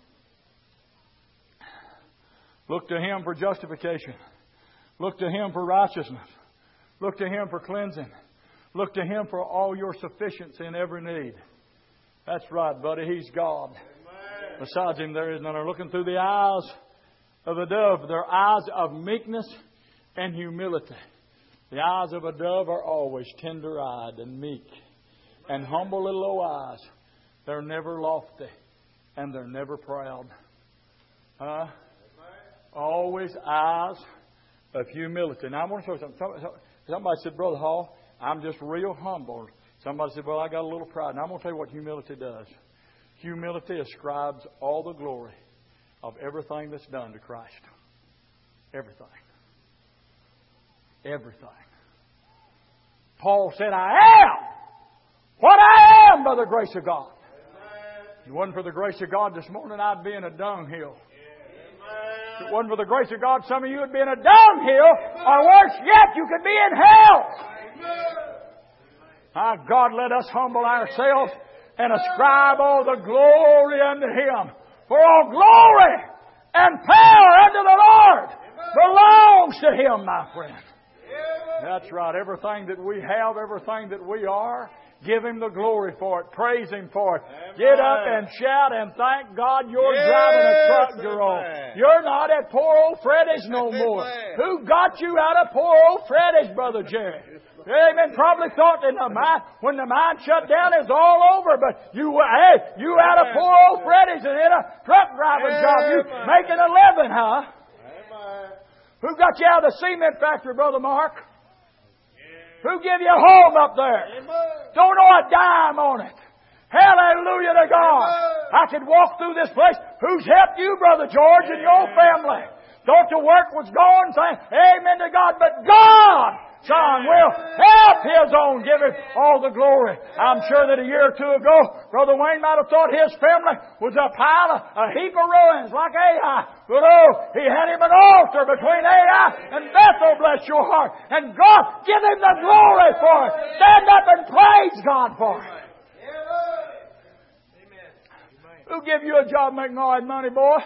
Look to Him for justification. Look to Him for righteousness. Look to Him for cleansing. Look to Him for all your sufficiency in every need. That's right, buddy. He's God. Amen. Besides Him, there is none. They're looking through the eyes of the dove. They're eyes of meekness and humility. The eyes of a dove are always tender-eyed and meek and humble little old eyes. They're never lofty and they're never proud. Always eyes of humility. Now, I want to show you something. Somebody said, Brother Hall, I'm just real humble. Somebody said, well, I got a little pride. Now, I'm going to tell you what humility does. Humility ascribes all the glory of everything that's done to Christ. Everything. Everything. Paul said, I am what I am by the grace of God. If it wasn't for the grace of God this morning, I'd be in a dunghill. If it wasn't for the grace of God, some of you would be in a dunghill, or worse yet, you could be in hell. My God, let us humble ourselves and ascribe all the glory unto Him. For all glory and power unto the Lord belongs to Him, my friend. That's right. Everything that we have, everything that we are, give Him the glory for it. Praise Him for it. Amen. Get up and shout and thank God you're driving a truck you're on. You're not at poor old Freddy's no more. Who got you out of poor old Freddy's, Brother Jerry? Amen. Probably thought in the mine, when the mine shut down, it's all over. But you out of poor old Freddy's and in a truck driving job. You making a living, huh? Who got you out of the cement factory, Brother Mark? Who give you a home up there? Don't know a dime on it. Hallelujah to God. I could walk through this place. Who's helped you, Brother George, and your family? Thought the work was going, saying amen to God. But God, son, will help His own. Give Him all the glory. I'm sure that a year or two ago, Brother Wayne might have thought his family was a heap of ruins like Ai. But he had him an altar between Ai and Bethel, bless your heart. And God, give Him the glory for it. Stand up and praise God for it. Amen. Who give you a job making all that money, boy?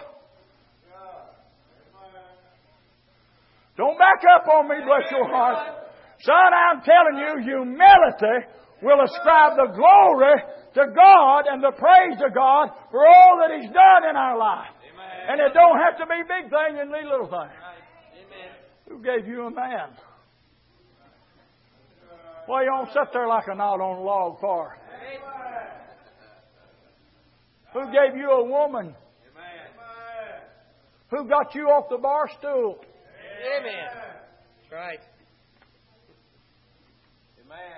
Don't back up on me, bless your heart. Son, I'm telling you, humility will ascribe the glory to God and the praise to God for all that He's done in our life. Amen. And it don't have to be big things and little things. Amen. Who gave you a man? Why you don't sit there like a knot on a log for? Who gave you a woman? Amen. Who got you off the bar stool? Amen. That's right. Amen.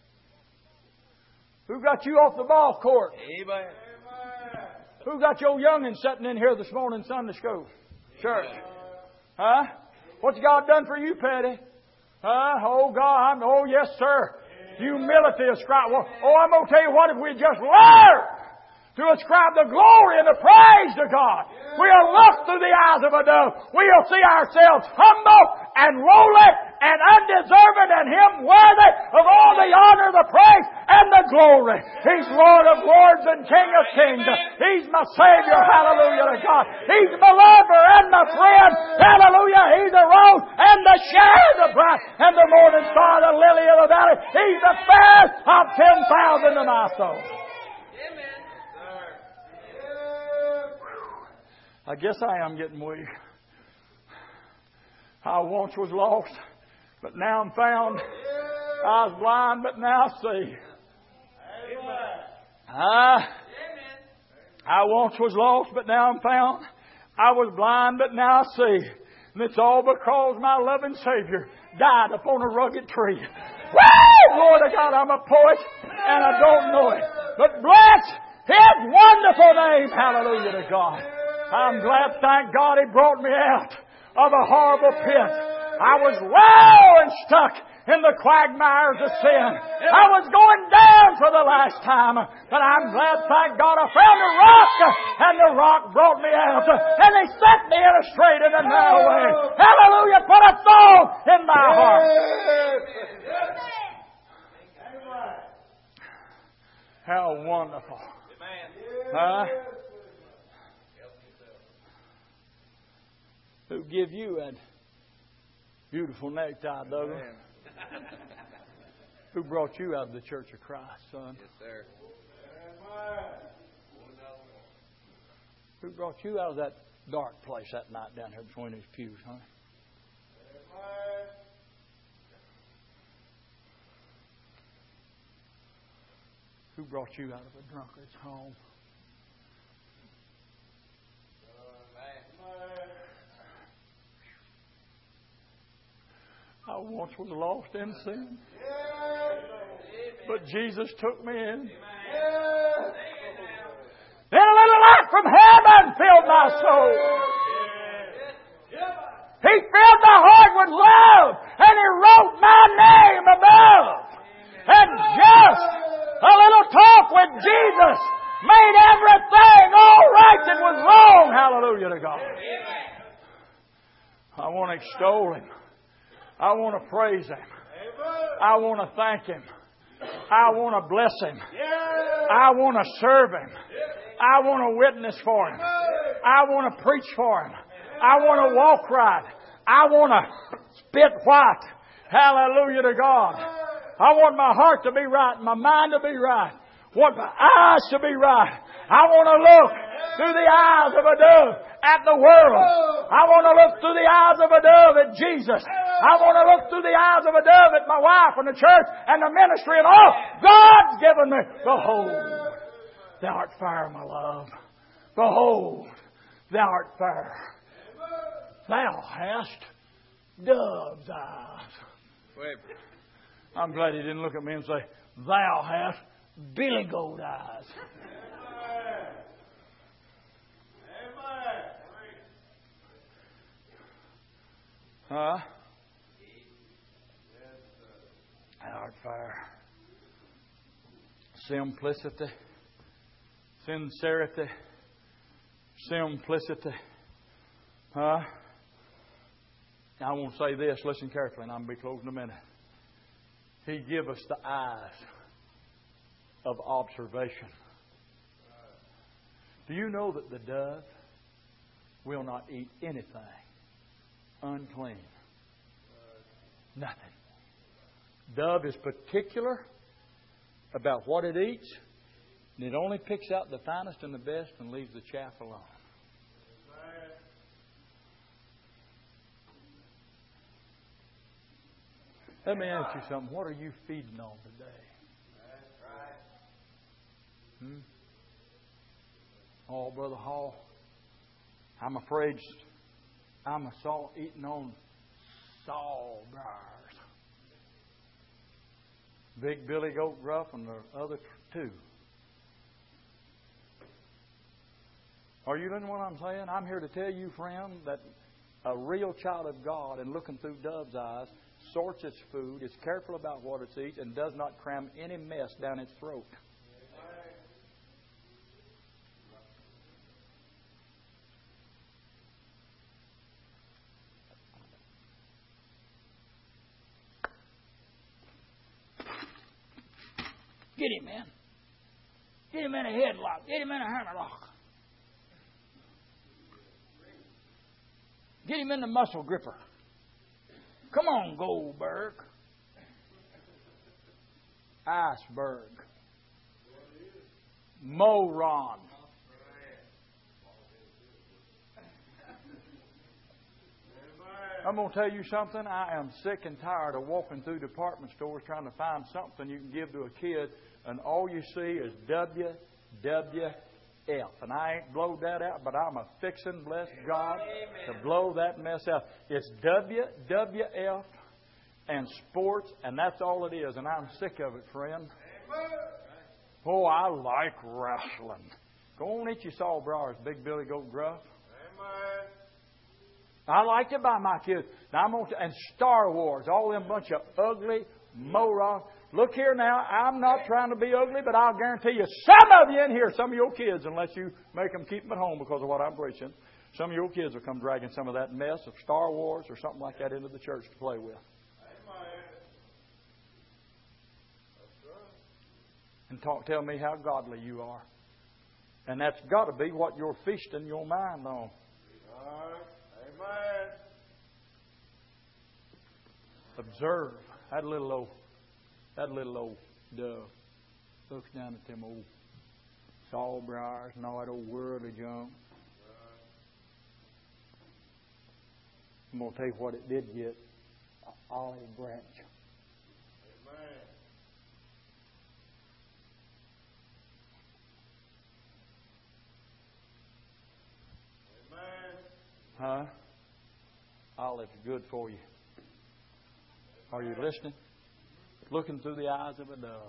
Who got you off the ball court? Amen. Who got your youngin' sitting in here this morning in Sunday school? Church. Huh? What's God done for you, Petty? Huh? Oh, God. Oh, yes, sir. Humility ascribe. Well, I'm going to tell you what, if we just learn to ascribe the glory and the praise to God, we'll look through the eyes of a dove. We'll see ourselves humble and lowly and undeserving, and Him worthy of all the honor, the praise, and the glory. He's Lord of lords and King of kings. He's my Savior. Hallelujah to God. He's my lover and my friend. Hallelujah. He's the rose and the shade, the bright and the morning star, the lily of the valley. He's the fairest of 10,000 to my soul. I guess I am getting weak. I once was lost, but now I'm found. I was blind, but now I see. I once was lost, but now I'm found. I was blind, but now I see. And it's all because my loving Savior died upon a rugged tree. Woo! Lord of God, I'm a poet, and I don't know it. But bless His wonderful name. Hallelujah to God. I'm glad, thank God, He brought me out of a horrible pit. I was well and stuck in the quagmires of sin. I was going down for the last time. But I'm glad, thank God, I found a rock, and the rock brought me out. And He set me in a straight and a narrow way. Hallelujah! Put a song in my heart. How wonderful. Who give you that beautiful necktie, Douglas? Who brought you out of the Church of Christ, son? Yes, sir. Who brought you out of that dark place that night down here between these pews, huh? Who brought you out of a drunkard's home? I once was lost in sin, but Jesus took me in. Then a little light from heaven filled my soul. He filled my heart with love, and He wrote my name above. And just a little talk with Jesus made everything all right that was wrong. Hallelujah to God. I want to extol Him. I want to praise Him. I want to thank Him. I want to bless Him. I want to serve Him. I want to witness for Him. I want to preach for Him. I want to walk right. I want to spit white. Hallelujah to God. I want my heart to be right, my mind to be right. I want my eyes to be right. I want to look through the eyes of a dove at the world. I want to look through the eyes of a dove at Jesus. I want to look through the eyes of a dove at my wife and the church and the ministry and all God's given me. Behold, Thou art fair, my love. Behold, Thou art fair. Thou hast dove's eyes. I'm glad He didn't look at me and say, Thou hast Billy Goat eyes. Huh? Thou art fair. Simplicity. Sincerity. Simplicity. Huh? I want to say this. Listen carefully, and I'm going to be closing in a minute. He give us the eyes of observation. Do you know that the dove will not eat anything unclean? Nothing. Dove is particular about what it eats, and it only picks out the finest and the best and leaves the chaff alone. Let me ask you something. What are you feeding on today? Oh, Brother Hall, I'm afraid I'm eating on sawbriars. Big Billy Goat Gruff and the other two. Are you listening to what I'm saying? I'm here to tell you, friend, that a real child of God and looking through dove's eyes sorts its food, is careful about what it eats, and does not cram any mess down its throat. Get him, man. Get him in a headlock. Get him in a hammerlock. Get him in the muscle gripper. Come on, Goldberg. Iceberg. Moron. I'm going to tell you something. I am sick and tired of walking through department stores trying to find something you can give to a kid, and all you see is WWF. And I ain't blowed that out, but I'm a fixin', bless God, to blow that mess out. It's WWF and sports, and that's all it is. And I'm sick of it, friend. Oh, I like wrestling. Go on, eat your sawbriars, Big Billy Goat Gruff. I like to buy my kids. Now and Star Wars, all them bunch of ugly morons. Look here now, I'm not trying to be ugly, but I'll guarantee you, some of you in here, some of your kids, unless you make them keep them at home because of what I'm preaching, some of your kids will come dragging some of that mess of Star Wars or something like that into the church to play with. And tell me how godly you are. And that's got to be what you're feasting your mind on. Amen. Observe that little old dove looks down at them old sawbriars and all that old worldly junk. I'm going to tell you what it did get. olive branch. Huh? Olive's good for you. Are you listening? Looking through the eyes of a dove.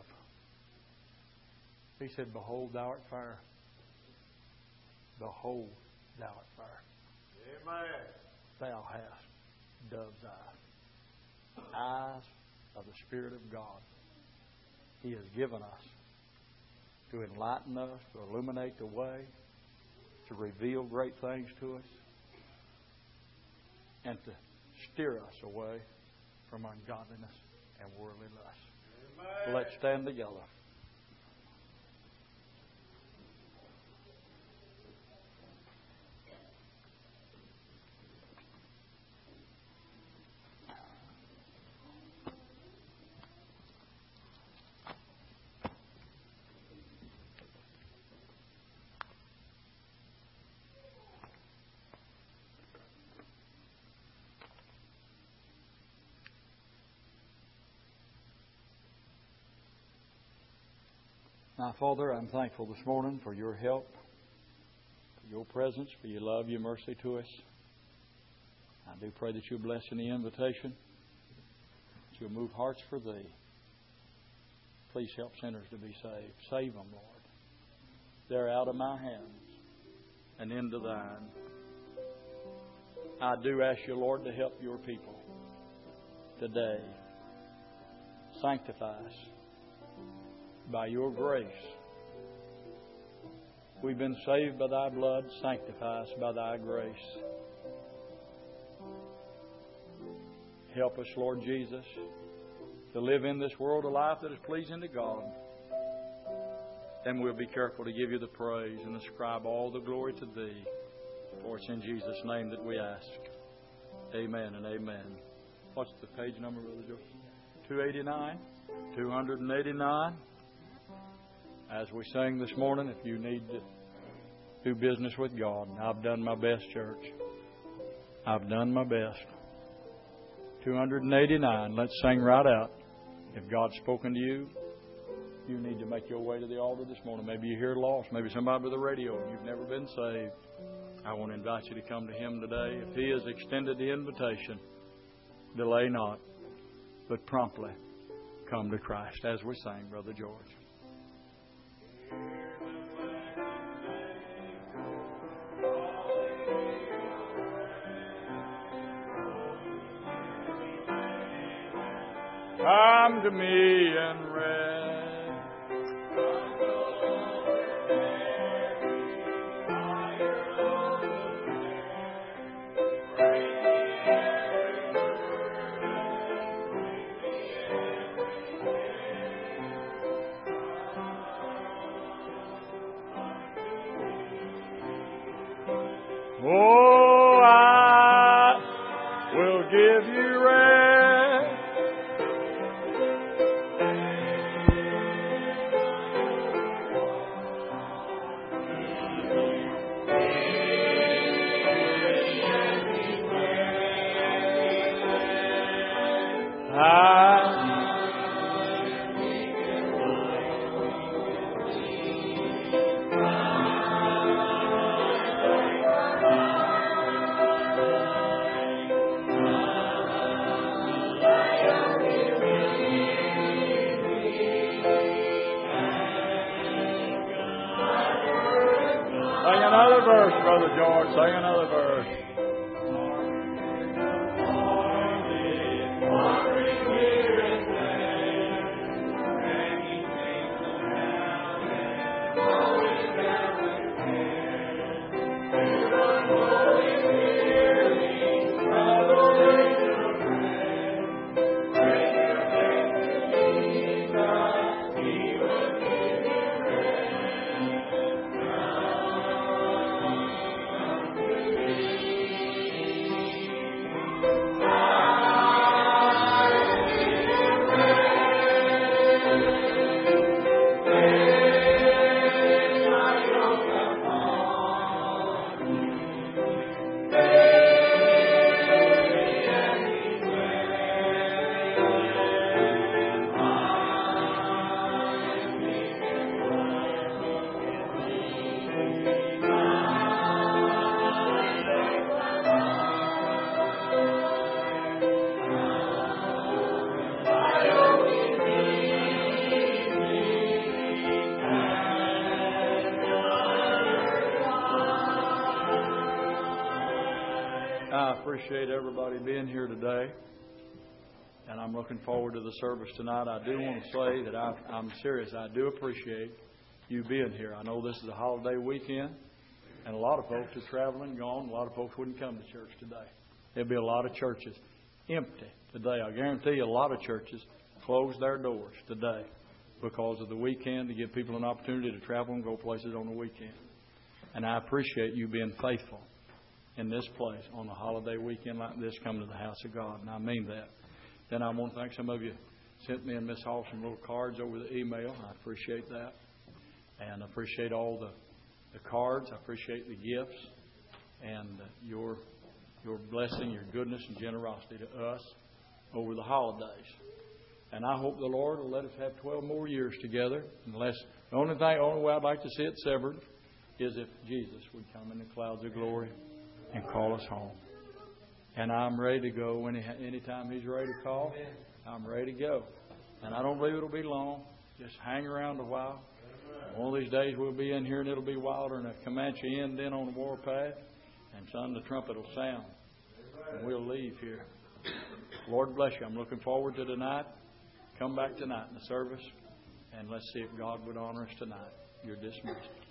He said, Behold, thou art fair. Behold, thou art fair. Amen. Thou hast dove's eyes. Eyes of the Spirit of God. He has given us to enlighten us, to illuminate the way, to reveal great things to us, and to steer us away from ungodliness and worldly lust. Amen. Let's stand together. Now, Father, I'm thankful this morning for your help, for your presence, for your love, your mercy to us. I do pray that you'll bless in the invitation, that you'll move hearts for Thee. Please help sinners to be saved. Save them, Lord. They're out of my hands and into Thine. I do ask you, Lord, to help your people today. Sanctify us. By your grace. We've been saved by Thy blood. Sanctify us by Thy grace. Help us, Lord Jesus, to live in this world a life that is pleasing to God. Then we'll be careful to give you the praise and ascribe all the glory to Thee. For it's in Jesus' name that we ask. Amen and amen. What's the page number, Brother Joe? 289? 289. As we sang this morning, if you need to do business with God, I've done my best, church. I've done my best. 289. Let's sing right out. If God's spoken to you, you need to make your way to the altar this morning. Maybe you're here lost. Maybe somebody with a radio and you've never been saved. I want to invite you to come to Him today. If He has extended the invitation, delay not, but promptly come to Christ. As we sang, Brother George. Come to me and rest. Oh, I will give you rest. Sing another verse, Brother George. Sing another verse. appreciate everybody being here today. And I'm looking forward to the service tonight. I do want to say that I'm serious. I do appreciate you being here. I know this is a holiday weekend, and a lot of folks are traveling, gone. A lot of folks wouldn't come to church today. There'll be a lot of churches empty today. I guarantee you a lot of churches close their doors today because of the weekend to give people an opportunity to travel and go places on the weekend. And I appreciate you being faithful in this place on a holiday weekend like this, coming to the house of God. And I mean that. Then I want to thank some of you sent me and Miss Hall some little cards over the email. I appreciate that. And I appreciate all the cards. I appreciate the gifts and your blessing, your goodness and generosity to us over the holidays. And I hope the Lord will let us have 12 more years together. Unless the only way I'd like to see it severed is if Jesus would come in the clouds of glory and call us home. And I'm ready to go anytime He's ready to call. I'm ready to go. And I don't believe it'll be long. Just hang around a while. One of these days we'll be in here and it'll be wilder than a Comanche Indian on the warpath. And son, the trumpet will sound. And we'll leave here. Lord bless you. I'm looking forward to tonight. Come back tonight in the service. And let's see if God would honor us tonight. You're dismissed.